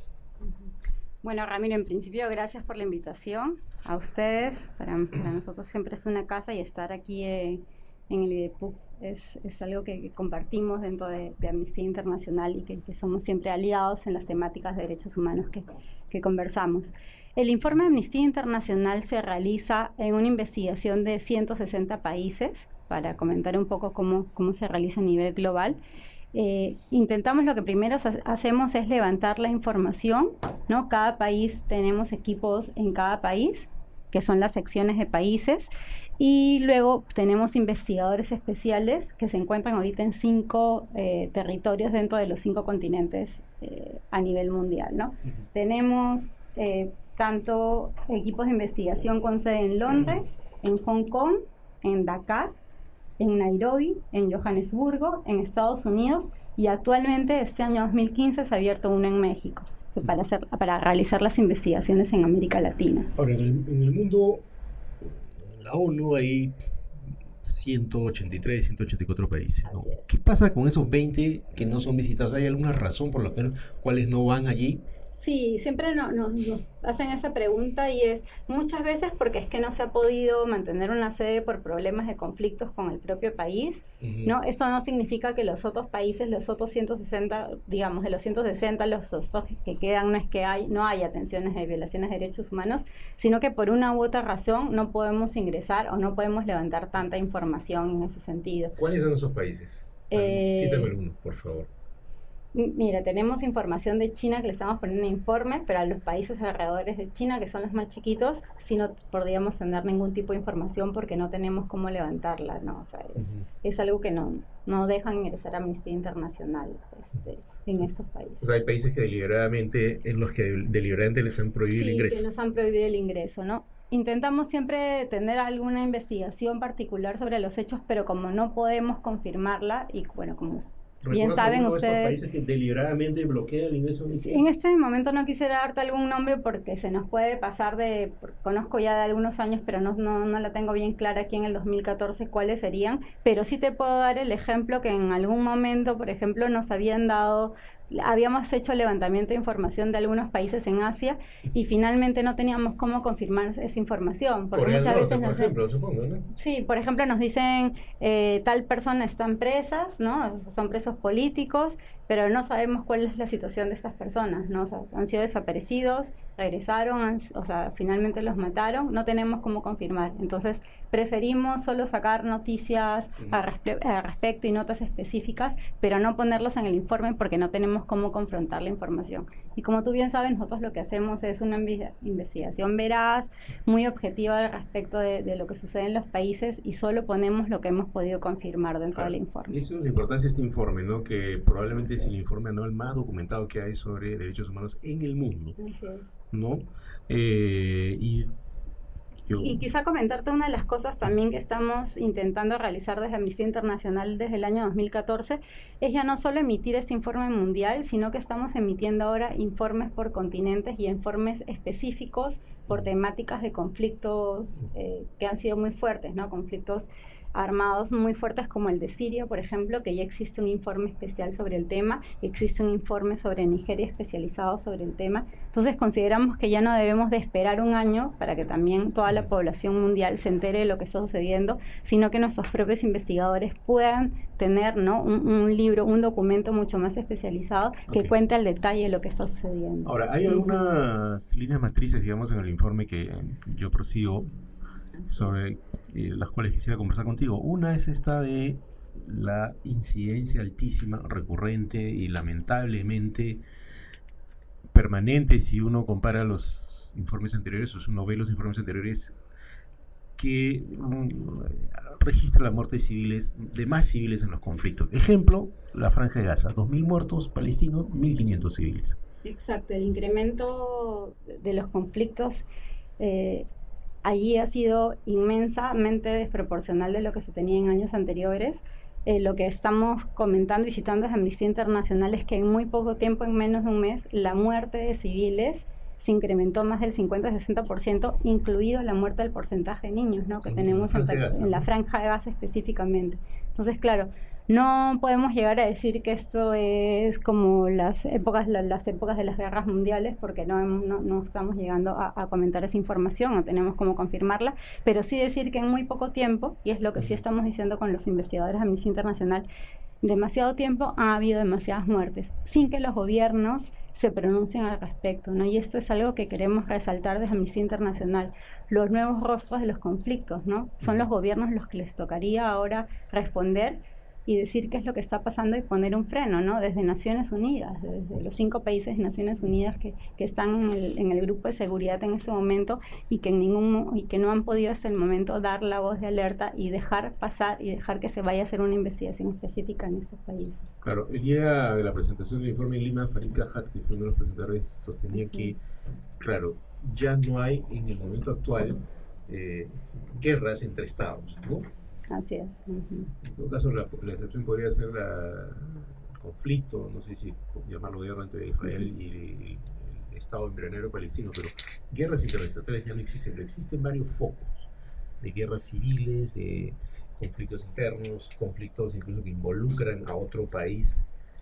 Bueno, Ramiro, en principio gracias por la invitación a ustedes. Para, para nosotros siempre es una casa y estar aquí eh, en el I D E P U C Es, es algo que, que compartimos dentro de, de Amnistía Internacional y que, que somos siempre aliados en las temáticas de derechos humanos que, que conversamos. El informe de Amnistía Internacional se realiza en una investigación de ciento sesenta países, para comentar un poco cómo, cómo se realiza a nivel global. Eh, intentamos, lo que primero hacemos es levantar la información, ¿no? Cada país, tenemos equipos en cada país que son las secciones de países, y luego tenemos investigadores especiales que se encuentran ahorita en cinco eh, territorios dentro de los cinco continentes eh, a nivel mundial, ¿no? Uh-huh. Tenemos eh, tanto equipos de investigación con sede en Londres, en Hong Kong, en Dakar, en Nairobi, en Johannesburgo, en Estados Unidos, y actualmente este año dos mil quince se ha abierto uno en México para, hacer, para realizar las investigaciones en América Latina. Ahora, en el, en el mundo, la ONU hay ciento ochenta y tres, ciento ochenta y cuatro países, ¿no? ¿Qué pasa con esos veinte que no son visitados? ¿Hay alguna razón por la cual no van allí? Sí, siempre nos no, no hacen esa pregunta, y es muchas veces porque es que no se ha podido mantener una sede por problemas de conflictos con el propio país, uh-huh. ¿no? Eso no significa que los otros países, los otros ciento sesenta, digamos, de los ciento sesenta, los otros que quedan, no es que hay, no hay atenciones de violaciones de derechos humanos, sino que por una u otra razón no podemos ingresar o no podemos levantar tanta información en ese sentido. ¿Cuáles son esos países? Eh, Cítame algunos, por favor. Mira, tenemos información de China que le estamos poniendo en informe, pero a los países alrededores de China, que son los más chiquitos, sí no podríamos tener ningún tipo de información porque no tenemos cómo levantarla, ¿no? O sea, es, uh-huh. es algo que no, no dejan ingresar a Amnistía Internacional este, en sí. estos países. O sea, hay países que deliberadamente, en los que deliberadamente les han prohibido sí, el ingreso. Sí, que nos han prohibido el ingreso, ¿no? Intentamos siempre tener alguna investigación particular sobre los hechos, pero como no podemos confirmarla, y bueno, como bien saben ustedes, países que deliberadamente bloquean el ingreso? En este momento no quisiera darte algún nombre porque se nos puede pasar de, conozco ya de algunos años, pero no, no, no la tengo bien clara aquí en el dos mil catorce cuáles serían, pero sí te puedo dar el ejemplo que en algún momento, por ejemplo, nos habían dado, habíamos hecho levantamiento de información de algunos países en Asia y finalmente no teníamos cómo confirmar esa información. Porque Corea muchas del veces Norte, nos por ejemplo, supongo, ¿no? Sí, por ejemplo, nos dicen eh, tal persona están presas, ¿no? Son presos políticos, pero no sabemos cuál es la situación de estas personas, ¿no? O sea, han sido desaparecidos, regresaron, han, o sea, finalmente los mataron, no tenemos cómo confirmar. Entonces, preferimos solo sacar noticias al respe- al respecto y notas específicas, pero no ponerlos en el informe porque no tenemos cómo confrontar la información. Y como tú bien sabes, nosotros lo que hacemos es una inv- investigación veraz, muy objetiva al respecto de, de lo que sucede en los países, y solo ponemos lo que hemos podido confirmar dentro claro. del informe. Eso es la importancia de este informe, ¿no? Que probablemente es el informe anual más documentado que hay sobre derechos humanos en el mundo. Así es. ¿No? Eh, y Yo... Y quizá comentarte una de las cosas también que estamos intentando realizar desde Amnistía Internacional desde el año dos mil catorce es ya no solo emitir este informe mundial, sino que estamos emitiendo ahora informes por continentes y informes específicos por temáticas de conflictos eh, que han sido muy fuertes, ¿no? Conflictos armados muy fuertes como el de Siria, por ejemplo, que ya existe un informe especial sobre el tema, existe un informe sobre Nigeria especializado sobre el tema. Entonces consideramos que ya no debemos de esperar un año para que también toda la población mundial se entere de lo que está sucediendo, sino que nuestros propios investigadores puedan tener, ¿no? un, un libro, un documento mucho más especializado que okay. cuente al detalle de lo que está sucediendo. Ahora, hay algunas uh-huh. líneas matrices, digamos, en el informe que yo prosigo, sobre eh, las cuales quisiera conversar contigo. Una es esta de la incidencia altísima, recurrente y lamentablemente permanente, si uno compara los informes anteriores o si uno ve los informes anteriores, que um, registra la muerte de civiles, de más civiles en los conflictos. Ejemplo, la Franja de Gaza, dos mil muertos palestinos, mil quinientos civiles. Exacto, el incremento de los conflictos eh, allí ha sido inmensamente desproporcional de lo que se tenía en años anteriores. Eh, lo que estamos comentando y citando desde Amnistía Internacional es que en muy poco tiempo, en menos de un mes, la muerte de civiles se incrementó más del cincuenta a sesenta por ciento, incluido la muerte del porcentaje de niños, ¿no? que en tenemos la en, Gaza, en la Franja de Gaza específicamente. Entonces, claro, no podemos llegar a decir que esto es como las épocas, la, las épocas de las guerras mundiales, porque no, no, no estamos llegando a, a comentar esa información, no tenemos cómo confirmarla, pero sí decir que en muy poco tiempo, y es lo que sí estamos diciendo con los investigadores de Amnistía Internacional, demasiado tiempo ha habido demasiadas muertes, sin que los gobiernos se pronuncien al respecto, ¿no? Y esto es algo que queremos resaltar desde Amnistía Internacional. Los nuevos rostros de los conflictos, ¿no? Son los gobiernos los que les tocaría ahora responder y decir qué es lo que está pasando y poner un freno, ¿no? Desde Naciones Unidas, desde los cinco países de Naciones Unidas que, que están en el, en el grupo de seguridad en este momento y que, en ningún, y que no han podido hasta el momento dar la voz de alerta y dejar pasar y dejar que se vaya a hacer una investigación específica en estos países. Claro, el día de la presentación del informe en Lima, Farid Cajat, que fue uno de los presentadores, sostenía Así que, es. claro, ya no hay en el momento actual eh, guerras entre estados, ¿no? Así es. Uh-huh. En todo caso, la, la excepción podría ser la, el conflicto, no sé si llamarlo guerra entre Israel uh-huh. y el, el Estado embrionero palestino, pero guerras interestatales ya no existen, pero existen varios focos de guerras civiles, de conflictos internos, conflictos incluso que involucran a otro país.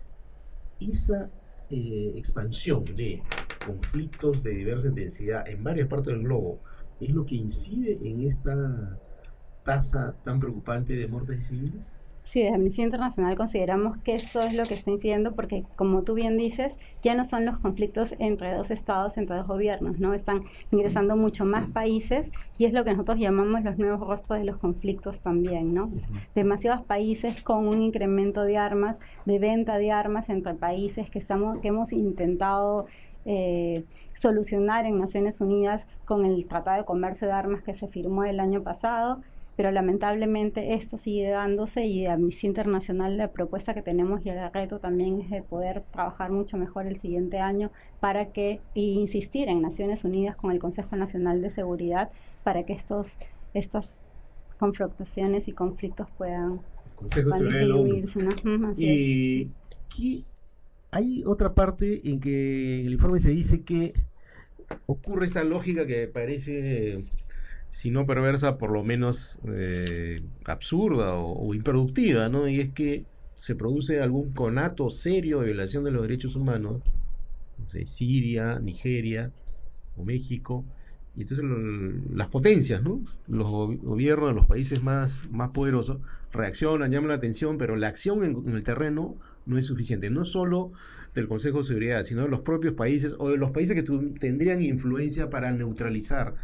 Esa eh, expansión de conflictos de diversa intensidad en varias partes del globo es lo que incide en esta tasa tan preocupante de muertes civiles. Sí, desde Amnistía Internacional consideramos que esto es lo que está incidiendo porque, como tú bien dices, ya no son los conflictos entre dos estados, entre dos gobiernos, ¿no? Están ingresando mucho más países y es lo que nosotros llamamos los nuevos rostros de los conflictos también, ¿no? O sea, demasiados países con un incremento de armas, de venta de armas entre países que, estamos, que hemos intentado Eh, solucionar en Naciones Unidas con el Tratado de Comercio de Armas que se firmó el año pasado, pero lamentablemente esto sigue dándose y de Amnistía Internacional la propuesta que tenemos y el reto también es de poder trabajar mucho mejor el siguiente año para que, e insistir en Naciones Unidas con el Consejo Nacional de Seguridad para que estos, estas confrontaciones y conflictos puedan, puedan disminuirse, ¿no? Así y es. ¿qué? Hay otra parte en que en el informe se dice que ocurre esta lógica que parece, si no perversa, por lo menos eh, absurda o, o improductiva, ¿no? Y es que se produce algún conato serio de violación de los derechos humanos, no sé, Siria, Nigeria o México, y entonces lo, las potencias, ¿no? Los gobiernos de los países más, más poderosos reaccionan, llaman la atención, pero la acción en, en el terreno no es suficiente, no solo del Consejo de Seguridad, sino de los propios países o de los países que tu, tendrían influencia para neutralizar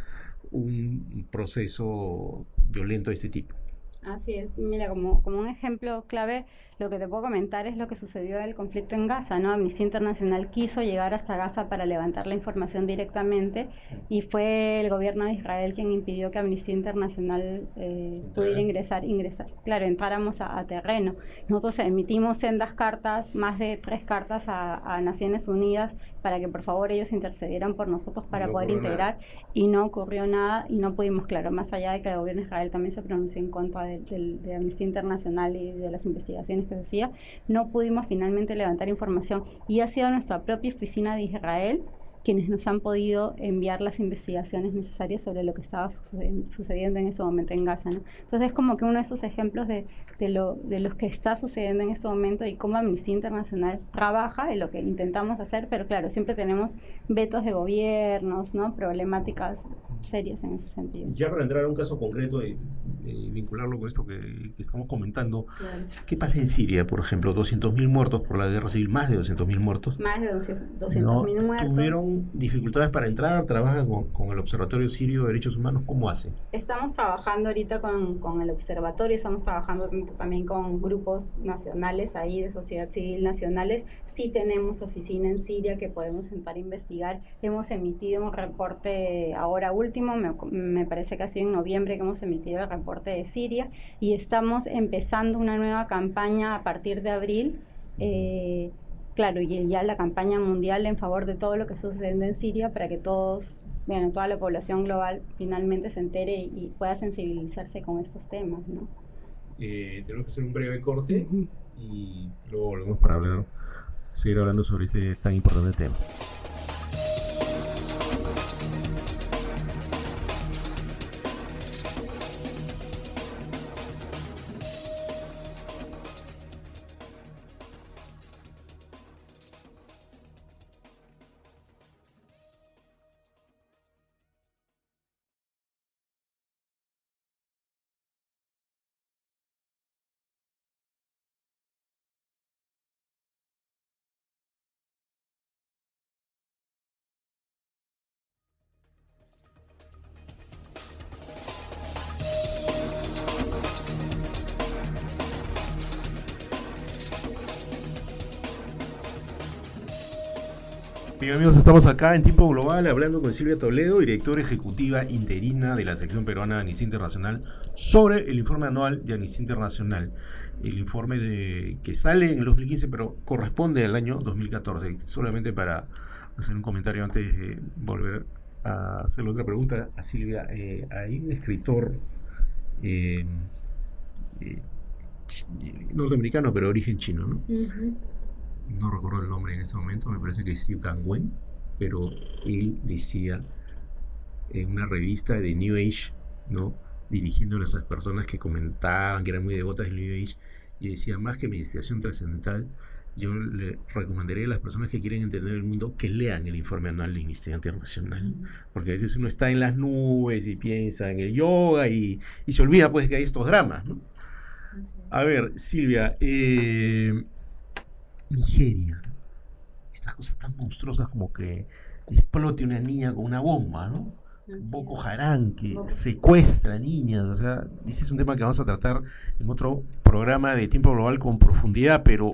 un proceso violento de este tipo. Así es, mira, como, como un ejemplo clave, lo que te puedo comentar es lo que sucedió en el conflicto en Gaza, ¿no? Amnistía Internacional quiso llegar hasta Gaza para levantar la información directamente y fue el gobierno de Israel quien impidió que Amnistía Internacional eh, pudiera ingresar, ingresar, claro, entráramos a, a terreno. Nosotros emitimos sendas cartas, más de tres cartas a, a Naciones Unidas para que por favor ellos intercedieran por nosotros para no poder integrar nada. Y no ocurrió nada y no pudimos, claro, más allá de que el gobierno de Israel también se pronunció en contra de, de, de Amnistía Internacional y de las investigaciones que se hacía, no pudimos finalmente levantar información y ha sido nuestra propia oficina de Israel quienes nos han podido enviar las investigaciones necesarias sobre lo que estaba sucediendo en ese momento en Gaza, ¿no? Entonces es como que uno de esos ejemplos de, de, lo, de los que está sucediendo en este momento y cómo Amnistía Internacional trabaja y lo que intentamos hacer, pero claro, siempre tenemos vetos de gobiernos, ¿no? Problemáticas serias en ese sentido. Ya para entrar a un caso concreto y, y vincularlo con esto que, que estamos comentando, claro. ¿Qué pasa en Siria, por ejemplo? doscientos mil muertos por la guerra civil, más de doscientos mil muertos. Más de doscientos mil ¿No? muertos. ¿Tuvieron dificultades para entrar? ¿Trabajan con, con el Observatorio Sirio de Derechos Humanos? ¿Cómo hacen? Estamos trabajando ahorita con, con el observatorio, estamos trabajando también con grupos nacionales ahí de sociedad civil nacionales. Sí tenemos oficina en Siria que podemos sentar a investigar. Hemos emitido un reporte ahora último, me, me parece que ha sido en noviembre que hemos emitido el reporte de Siria y estamos empezando una nueva campaña a partir de abril. Eh, Claro, y ya la campaña mundial en favor de todo lo que está sucediendo en Siria para que todos, bueno, toda la población global finalmente se entere y, y pueda sensibilizarse con estos temas, ¿no? Eh, tenemos que hacer un breve corte uh-huh. y luego volvemos para hablar, seguir hablando sobre este tan importante tema. Bien, amigos, estamos acá en Tiempo Global hablando con Silvia Toledo, directora ejecutiva interina de la sección peruana de Amnistía Internacional, sobre el informe anual de Amnistía Internacional. El informe de, que sale en el dos mil quince, pero corresponde al año dos mil catorce. Solamente para hacer un comentario antes de volver a hacerle otra pregunta a Silvia. Eh, hay un escritor eh, eh, norteamericano, pero de origen chino, ¿no? Uh-huh. No recuerdo el nombre en ese momento, me parece que es Steve Kang-wen, pero él decía en una revista de New Age, ¿no?, dirigiéndole a esas personas que comentaban que eran muy devotas del New Age, y decía, más que meditación trascendental, yo le recomendaría a las personas que quieren entender el mundo que lean el informe anual de Amnistía Internacional, porque a veces uno está en las nubes y piensa en el yoga y, y se olvida pues que hay estos dramas, ¿no? A ver, Silvia, eh... Nigeria, estas cosas tan monstruosas como que explote una niña con una bomba, ¿no? Boko Haram, que secuestra niñas, o sea, ese es un tema que vamos a tratar en otro programa de Tiempo Global con profundidad, pero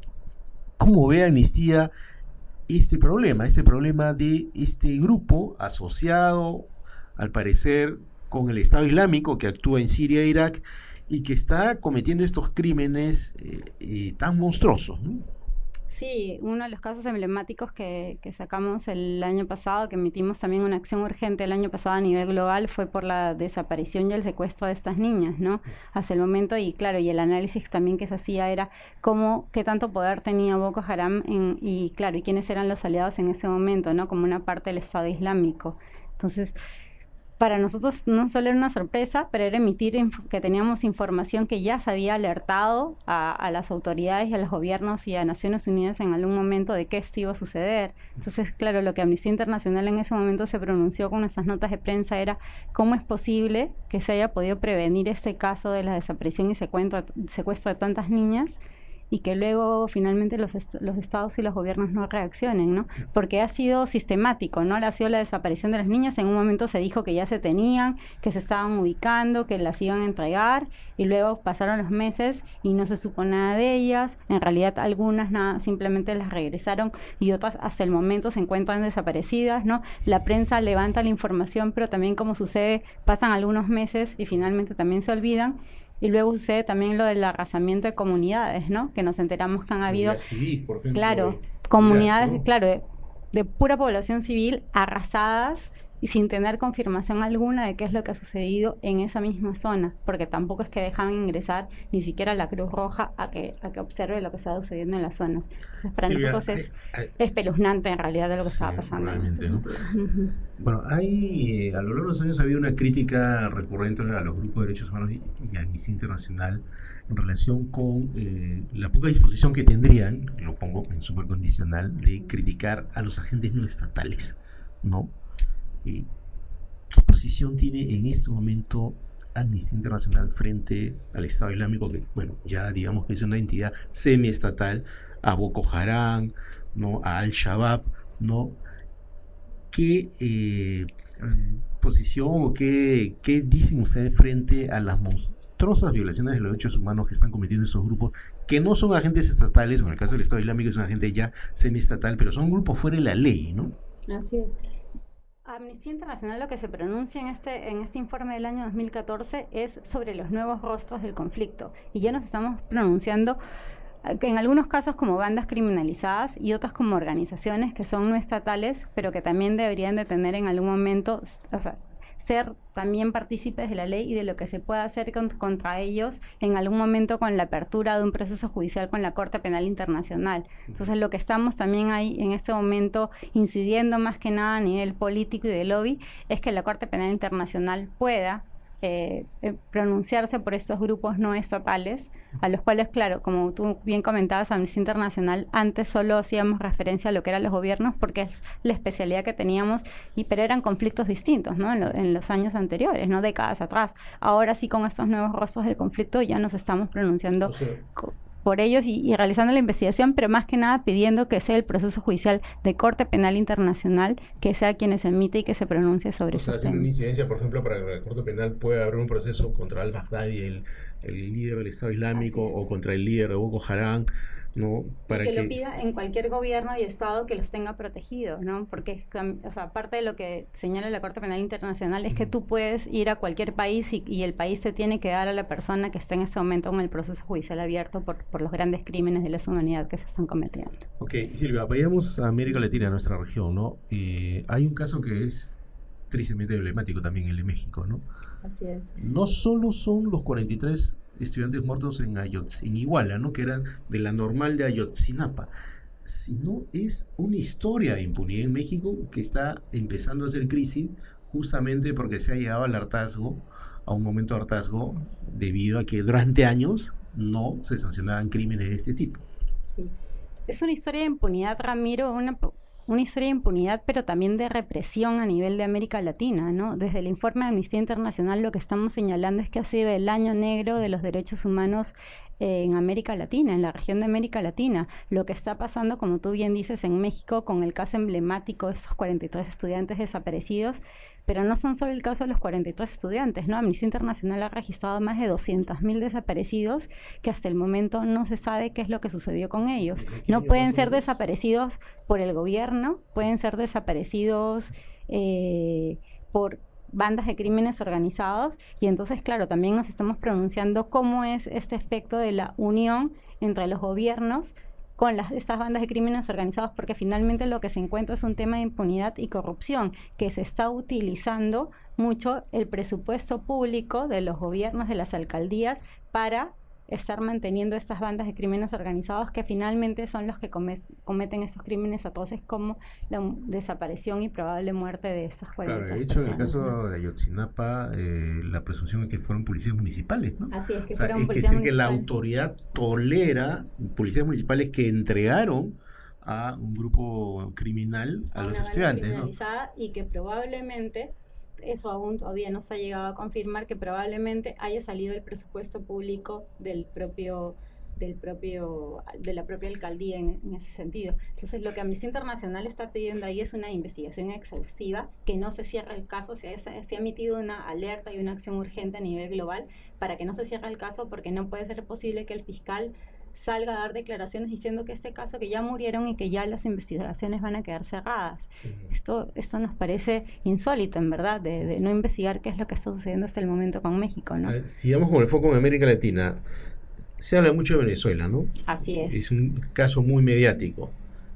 ¿cómo ve Amnistía este problema, este problema de este grupo asociado, al parecer, con el Estado Islámico que actúa en Siria e Irak y que está cometiendo estos crímenes eh, eh, tan monstruosos, ¿no? Sí, uno de los casos emblemáticos que, que sacamos el año pasado, que emitimos también una acción urgente el año pasado a nivel global, fue por la desaparición y el secuestro de estas niñas, ¿no? Hasta el momento, y claro, y el análisis también que se hacía era cómo, qué tanto poder tenía Boko Haram en, y claro, y quiénes eran los aliados en ese momento, ¿no? Como una parte del Estado Islámico. Entonces, para nosotros no solo era una sorpresa, pero era emitir que teníamos información que ya se había alertado a, a las autoridades y a los gobiernos y a Naciones Unidas en algún momento de que esto iba a suceder. Entonces, claro, lo que Amnistía Internacional en ese momento se pronunció con nuestras notas de prensa era cómo es posible que se haya podido prevenir este caso de la desaparición y secuestro, secuestro de tantas niñas, y que luego finalmente los, est- los estados y los gobiernos no reaccionen, ¿no? Porque ha sido sistemático, ¿no? Ha sido la desaparición de las niñas. En un momento se dijo que ya se tenían, que se estaban ubicando, que las iban a entregar, y luego pasaron los meses y no se supo nada de ellas. En realidad algunas nada, simplemente las regresaron y otras hasta el momento se encuentran desaparecidas, ¿no? La prensa levanta la información, pero también, como sucede, pasan algunos meses y finalmente también se olvidan. Y luego sucede también lo del arrasamiento de comunidades, ¿no? Que nos enteramos que han habido, civil, por ejemplo, claro, de, comunidades, Irak, ¿no? claro, de, de pura población civil arrasadas y sin tener confirmación alguna de qué es lo que ha sucedido en esa misma zona, porque tampoco es que dejan ingresar ni siquiera a la Cruz Roja a que, a que observe lo que está sucediendo en las zonas. Entonces, para Silvia, nosotros es hay, hay, espeluznante en realidad de lo que sí, estaba pasando. Realmente, ¿no? Uh-huh. Bueno, hay, eh, a lo largo de los años ha habido una crítica recurrente a los grupos de derechos humanos y, y a Amnistía Internacional en relación con eh, la poca disposición que tendrían, lo pongo en supercondicional, de criticar a los agentes no estatales, ¿no? Eh, ¿Qué posición tiene en este momento Amnistía Internacional frente al Estado Islámico, que, bueno, ya digamos que es una entidad semiestatal, a Boko Haram, ¿no?, a Al-Shabaab, ¿no? ¿Qué eh, posición o qué, qué dicen ustedes frente a las monstruosas violaciones de los derechos humanos que están cometiendo estos grupos, que no son agentes estatales? Bueno, en el caso del Estado Islámico es un agente ya semiestatal, pero son grupos fuera de la ley, ¿no? Así es. Amnistía Internacional lo que se pronuncia en este, en este informe del año dos mil catorce es sobre los nuevos rostros del conflicto, y ya nos estamos pronunciando en algunos casos como bandas criminalizadas y otras como organizaciones que son no estatales, pero que también deberían de tener en algún momento, o sea, ser también partícipes de la ley y de lo que se pueda hacer con, contra ellos en algún momento con la apertura de un proceso judicial con la Corte Penal Internacional. Entonces, lo que estamos también ahí en este momento incidiendo más que nada a nivel político y de lobby es que la Corte Penal Internacional pueda Eh, eh, pronunciarse por estos grupos no estatales, a los cuales, claro, como tú bien comentabas, Amnistía Internacional antes solo hacíamos referencia a lo que eran los gobiernos porque es la especialidad que teníamos, y pero eran conflictos distintos, ¿no? En, lo, en los años anteriores, no décadas atrás. Ahora sí, con estos nuevos rostros del conflicto ya nos estamos pronunciando. O sea, por ellos y, y realizando la investigación, pero más que nada pidiendo que sea el proceso judicial de Corte Penal Internacional que sea quien se emite y que se pronuncie sobre o sea, esos tiene una temas. incidencia, por ejemplo, para que la Corte Penal pueda abrir un proceso contra al-Baghdadi, el, el líder del Estado Islámico, o contra el líder de Boko Haram, ¿no? Para y que, que lo pida en cualquier gobierno y Estado que los tenga protegidos, ¿no? Porque, o sea, parte de lo que señala la Corte Penal Internacional es que tú puedes ir a cualquier país y, y el país te tiene que dar a la persona que está en este momento en el proceso judicial abierto por, por los grandes crímenes de lesa humanidad que se están cometiendo. Ok, Silvia, vayamos a América Latina, a nuestra región, ¿no? Eh, hay un caso que es tristemente emblemático también, el de México, ¿no? Así es. No solo son los cuarenta y tres estudiantes muertos en, Ayotz, en Iguala, ¿no? Que eran de la normal de Ayotzinapa, sino es una historia de impunidad en México que está empezando a hacer crisis justamente porque se ha llegado al hartazgo, a un momento de hartazgo, debido a que durante años no se sancionaban crímenes de este tipo. Sí. Es una historia de impunidad, Ramiro, una, una historia de impunidad, pero también de represión a nivel de América Latina, ¿no? Desde el informe de Amnistía Internacional lo que estamos señalando es que ha sido el año negro de los derechos humanos eh, en América Latina, en la región de América Latina. Lo que está pasando, como tú bien dices, en México con el caso emblemático de esos cuarenta y tres estudiantes desaparecidos, pero no son solo el caso de los cuarenta y tres estudiantes, ¿no? Amnistía Internacional ha registrado más de doscientos mil desaparecidos que hasta el momento no se sabe qué es lo que sucedió con ellos. No pueden ser desaparecidos por el gobierno, pueden ser desaparecidos eh, por bandas de crímenes organizados, y entonces, claro, también nos estamos pronunciando cómo es este efecto de la unión entre los gobiernos con las, estas bandas de crímenes organizados, porque finalmente lo que se encuentra es un tema de impunidad y corrupción, que se está utilizando mucho el presupuesto público de los gobiernos, de las alcaldías, para estar manteniendo estas bandas de crímenes organizados que finalmente son los que come, cometen estos crímenes atroces como la desaparición y probable muerte de estas cuarenta Claro, de hecho, personas, en el caso ¿no? de Ayotzinapa, eh, la presunción es que fueron policías municipales, ¿no? Así es, que o sea, fueron es que policías decir que la municipales. autoridad tolera policías municipales que entregaron a un grupo criminal a, a los una estudiantes, banda ¿no? criminalizada, y que probablemente, eso aún todavía no se ha llegado a confirmar, que probablemente haya salido el presupuesto público del propio del propio de la propia alcaldía en, en ese sentido. Entonces, lo que Amnistía Internacional está pidiendo ahí es una investigación exhaustiva, que no se cierre el caso. Se ha, se ha emitido una alerta y una acción urgente a nivel global para que no se cierre el caso, porque no puede ser posible que el fiscal salga a dar declaraciones diciendo que este caso, que ya murieron y que ya las investigaciones van a quedar cerradas. Uh-huh. Esto, esto nos parece insólito, en verdad, de, de no investigar qué es lo que está sucediendo hasta el momento con México, ¿no? A ver, si vamos con el foco en América Latina, se habla mucho de Venezuela, ¿no? Así es. Es un caso muy mediático.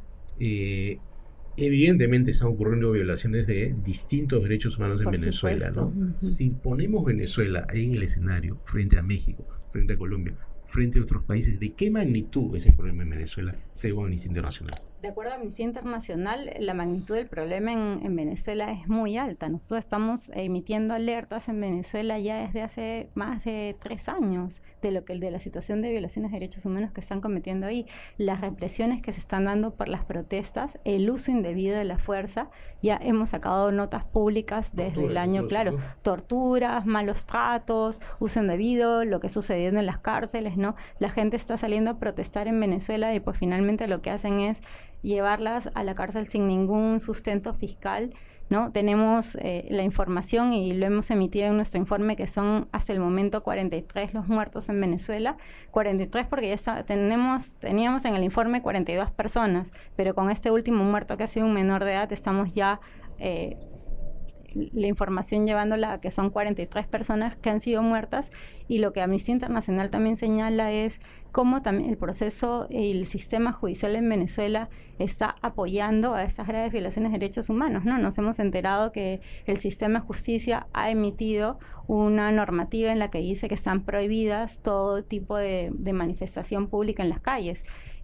Eh, evidentemente están ocurriendo violaciones de distintos derechos humanos en Por Venezuela, supuesto. ¿no? Uh-huh. Si ponemos Venezuela en el escenario frente a México, frente a Colombia, frente a otros países, ¿de qué magnitud es el problema en Venezuela según Amnistía Internacional? De acuerdo a Amnistía Internacional, la magnitud del problema en, en Venezuela es muy alta. Nosotros estamos emitiendo alertas en Venezuela ya desde hace más de tres años de lo que de la situación de violaciones de derechos humanos que están cometiendo ahí, las represiones que se están dando por las protestas, el uso indebido de la fuerza. Ya hemos sacado notas públicas desde Tortura, el año, claro, ¿no? Torturas, malos tratos, uso indebido, lo que sucedió en las cárceles, ¿no? La gente está saliendo a protestar en Venezuela y pues finalmente lo que hacen es llevarlas a la cárcel sin ningún sustento fiscal, ¿no? Tenemos eh, la información, y lo hemos emitido en nuestro informe, que son hasta el momento cuarenta y tres los muertos en Venezuela. cuarenta y tres porque ya está, tenemos, teníamos en el informe cuarenta y dos personas, pero con este último muerto, que ha sido un menor de edad, estamos ya eh, la información llevándola a que son cuarenta y tres personas que han sido muertas. Y lo que Amnistía Internacional también señala es cómo también el proceso y el sistema judicial en Venezuela está apoyando a estas graves violaciones de derechos humanos, ¿no? Nos hemos enterado que el sistema de justicia ha emitido una normativa en la que dice que están prohibidas todo tipo de, de manifestación pública en las calles.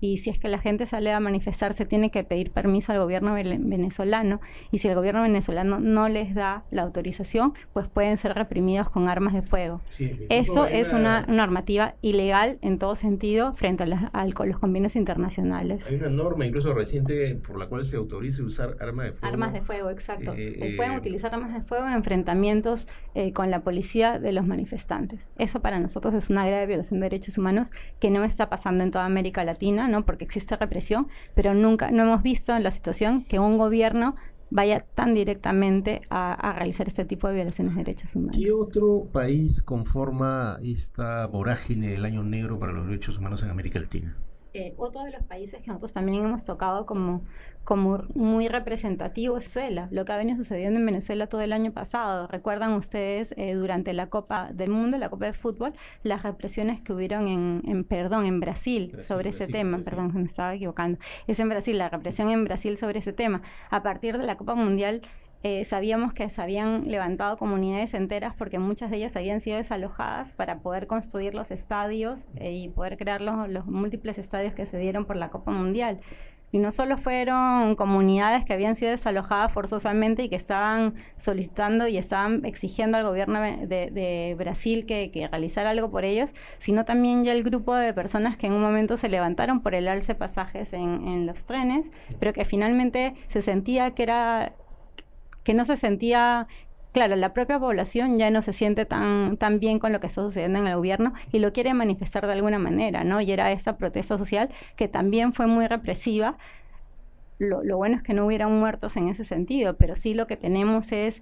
y si es que la gente sale a manifestarse tiene que pedir permiso al gobierno venezolano, y si el gobierno venezolano no les da la autorización, pues pueden ser reprimidos con armas de fuego. Sí, Eso hay es una, una normativa ilegal en todo sentido frente a, las, a los convenios internacionales. Hay una norma incluso reciente por la cual se autoriza usar armas de fuego. Armas de fuego, exacto. Eh, se eh, pueden utilizar armas de fuego en enfrentamientos eh, con la policía de los manifestantes. Eso para nosotros es una grave violación de derechos humanos que no está pasando en toda América Latina, ¿no? Porque existe represión, pero nunca, no hemos visto en la situación que un gobierno vaya tan directamente a, a realizar este tipo de violaciones de derechos humanos. ¿Qué otro país conforma esta vorágine del año negro para los derechos humanos en América Latina? Eh, otro de los países que nosotros también hemos tocado como, como muy representativo es Venezuela, lo que ha venido sucediendo en Venezuela todo el año pasado. ¿Recuerdan ustedes eh, durante la Copa del Mundo, la Copa de Fútbol, las represiones que hubieron en, en perdón, en Brasil, Brasil sobre Brasil, ese tema? Brasil. Perdón, me estaba equivocando. Es en Brasil, la represión en Brasil sobre ese tema. A partir de la Copa Mundial, Eh, sabíamos que se habían levantado comunidades enteras porque muchas de ellas habían sido desalojadas para poder construir los estadios eh, y poder crear los, los múltiples estadios que se dieron por la Copa Mundial. Y no solo fueron comunidades que habían sido desalojadas forzosamente y que estaban solicitando y estaban exigiendo al gobierno de, de Brasil que, que realizara algo por ellos, sino también ya el grupo de personas que en un momento se levantaron por el alce pasajes en, en los trenes, pero que finalmente se sentía que era... que no se sentía, claro, la propia población ya no se siente tan, tan bien con lo que está sucediendo en el gobierno y lo quiere manifestar de alguna manera, ¿no? Y era esta protesta social que también fue muy represiva. Lo, lo bueno es que no hubieran muertos en ese sentido, pero sí lo que tenemos es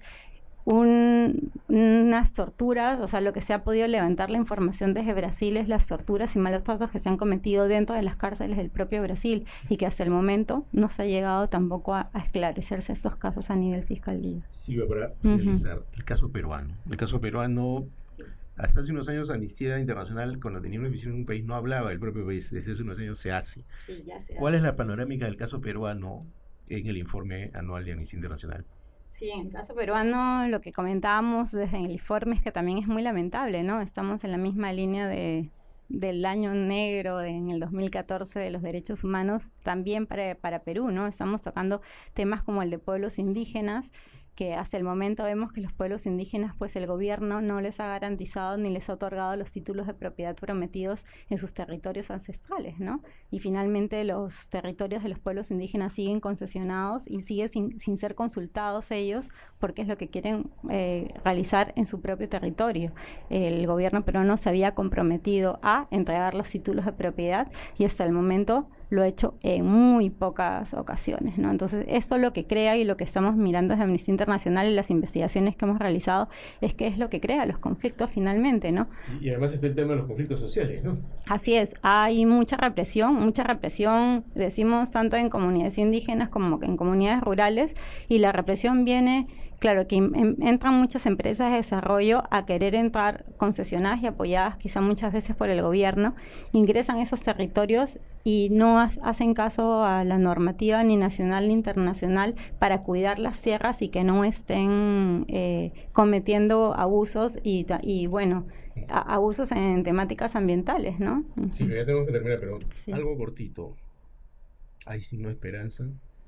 Un, unas torturas, o sea, lo que se ha podido levantar la información desde Brasil es las torturas y malos tratos que se han cometido dentro de las cárceles del propio Brasil y que hasta el momento no se ha llegado tampoco a, a esclarecerse estos casos a nivel fiscalía. Sí, para finalizar, uh-huh. el caso peruano. El caso peruano, sí. Hasta hace unos años Amnistía Internacional, cuando tenía una visión en un país, no hablaba del propio país, desde hace unos años se hace. Sí, ya se ¿Cuál hace. es la panorámica del caso peruano en el informe anual de Amnistía Internacional? Sí, en el caso peruano lo que comentábamos desde el informe es que también es muy lamentable, ¿no? Estamos en la misma línea de, del año negro de, en el dos mil catorce de los derechos humanos también para, para Perú, ¿no? Estamos tocando temas como el de pueblos indígenas, que hasta el momento vemos que los pueblos indígenas, pues el gobierno no les ha garantizado ni les ha otorgado los títulos de propiedad prometidos en sus territorios ancestrales, ¿no? Y finalmente los territorios de los pueblos indígenas siguen concesionados y siguen sin, sin ser consultados ellos porque es lo que quieren eh, realizar en su propio territorio. El gobierno peruano se había comprometido a entregar los títulos de propiedad y hasta el momento lo ha hecho en muy pocas ocasiones, ¿no? Entonces, esto lo que crea y lo que estamos mirando desde Amnistía Internacional y las investigaciones que hemos realizado es que es lo que crea los conflictos finalmente, ¿no? Y además está el tema de los conflictos sociales, ¿no? Así es, hay mucha represión, mucha represión, decimos tanto en comunidades indígenas como en comunidades rurales, y la represión viene... Claro, que entran muchas empresas de desarrollo a querer entrar concesionadas y apoyadas quizá muchas veces por el gobierno, ingresan a esos territorios y no ha hacen caso a la normativa ni nacional ni internacional para cuidar las tierras y que no estén eh, cometiendo abusos y, y bueno, a, abusos en temáticas ambientales, ¿no? Sí, pero ya tenemos que terminar, pero sí. Algo cortito. ¿Hay signo de esperanza?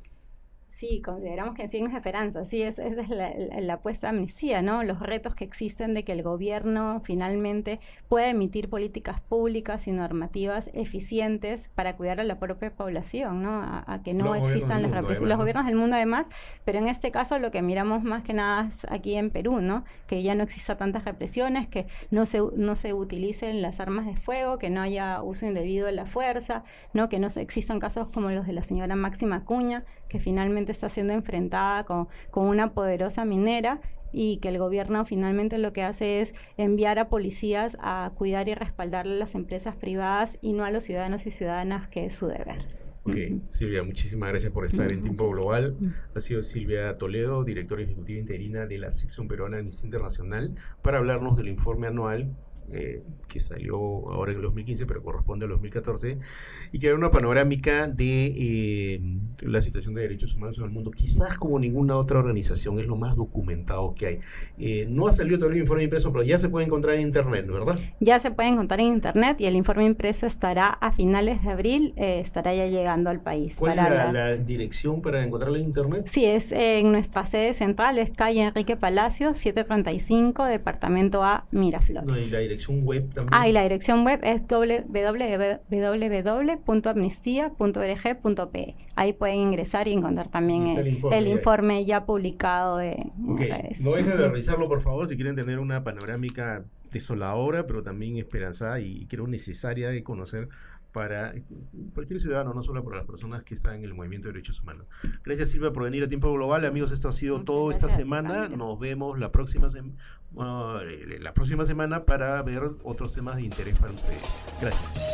Sí, consideramos que en signos de esperanza, sí, esa es la, la, la apuesta de Amnistía, ¿no? Los retos que existen de que el gobierno finalmente pueda emitir políticas públicas y normativas eficientes para cuidar a la propia población, ¿no? A, a que no los existan las represiones. Los gobiernos del mundo además, pero en este caso lo que miramos más que nada es aquí en Perú, ¿no? Que ya no exista tantas represiones, que no se, no se utilicen las armas de fuego, que no haya uso indebido de la fuerza, ¿no? Que no se, existan casos como los de la señora Máxima Acuña, que finalmente está siendo enfrentada con, con una poderosa minera y que el gobierno finalmente lo que hace es enviar a policías a cuidar y respaldar a las empresas privadas y no a los ciudadanos y ciudadanas, que es su deber. Ok, uh-huh. Silvia, muchísimas gracias por estar uh-huh. en Tiempo Global. Uh-huh. Ha sido Silvia Toledo, directora ejecutiva interina de la sección peruana de Amnistía Internacional, para hablarnos del informe anual eh, que salió ahora en el dos mil quince, pero corresponde al dos mil catorce, y que era una panorámica de eh, la situación de derechos humanos en el mundo. Quizás como ninguna otra organización, es lo más documentado que hay. Eh, no ha salido todavía el informe impreso, pero ya se puede encontrar en internet, ¿verdad? Ya se puede encontrar en internet y el informe impreso estará a finales de abril, eh, estará ya llegando al país. ¿Cuál para es la, la... la dirección para encontrarlo en internet? Sí, es eh, en nuestra sede central, es calle Enrique Palacios, setecientos treinta y cinco, departamento A, Miraflores. No, y la dirección web también. Ah, y la dirección web es doble u doble u doble u punto amnistía punto org punto pe. Ahí pueden ingresar y encontrar también el, el informe, el informe ya publicado en, okay. en redes. No dejen de revisarlo, por favor, si quieren tener una panorámica desoladora, pero también esperanzada y creo necesaria de conocer para cualquier ciudadano, no solo para las personas que están en el movimiento de derechos humanos. Gracias, Silvia, por venir a Tiempo Global. Amigos, esto ha sido Muchas todo esta semana. También. Nos vemos la próxima, sem uh, la próxima semana para ver otros temas de interés para ustedes. Gracias.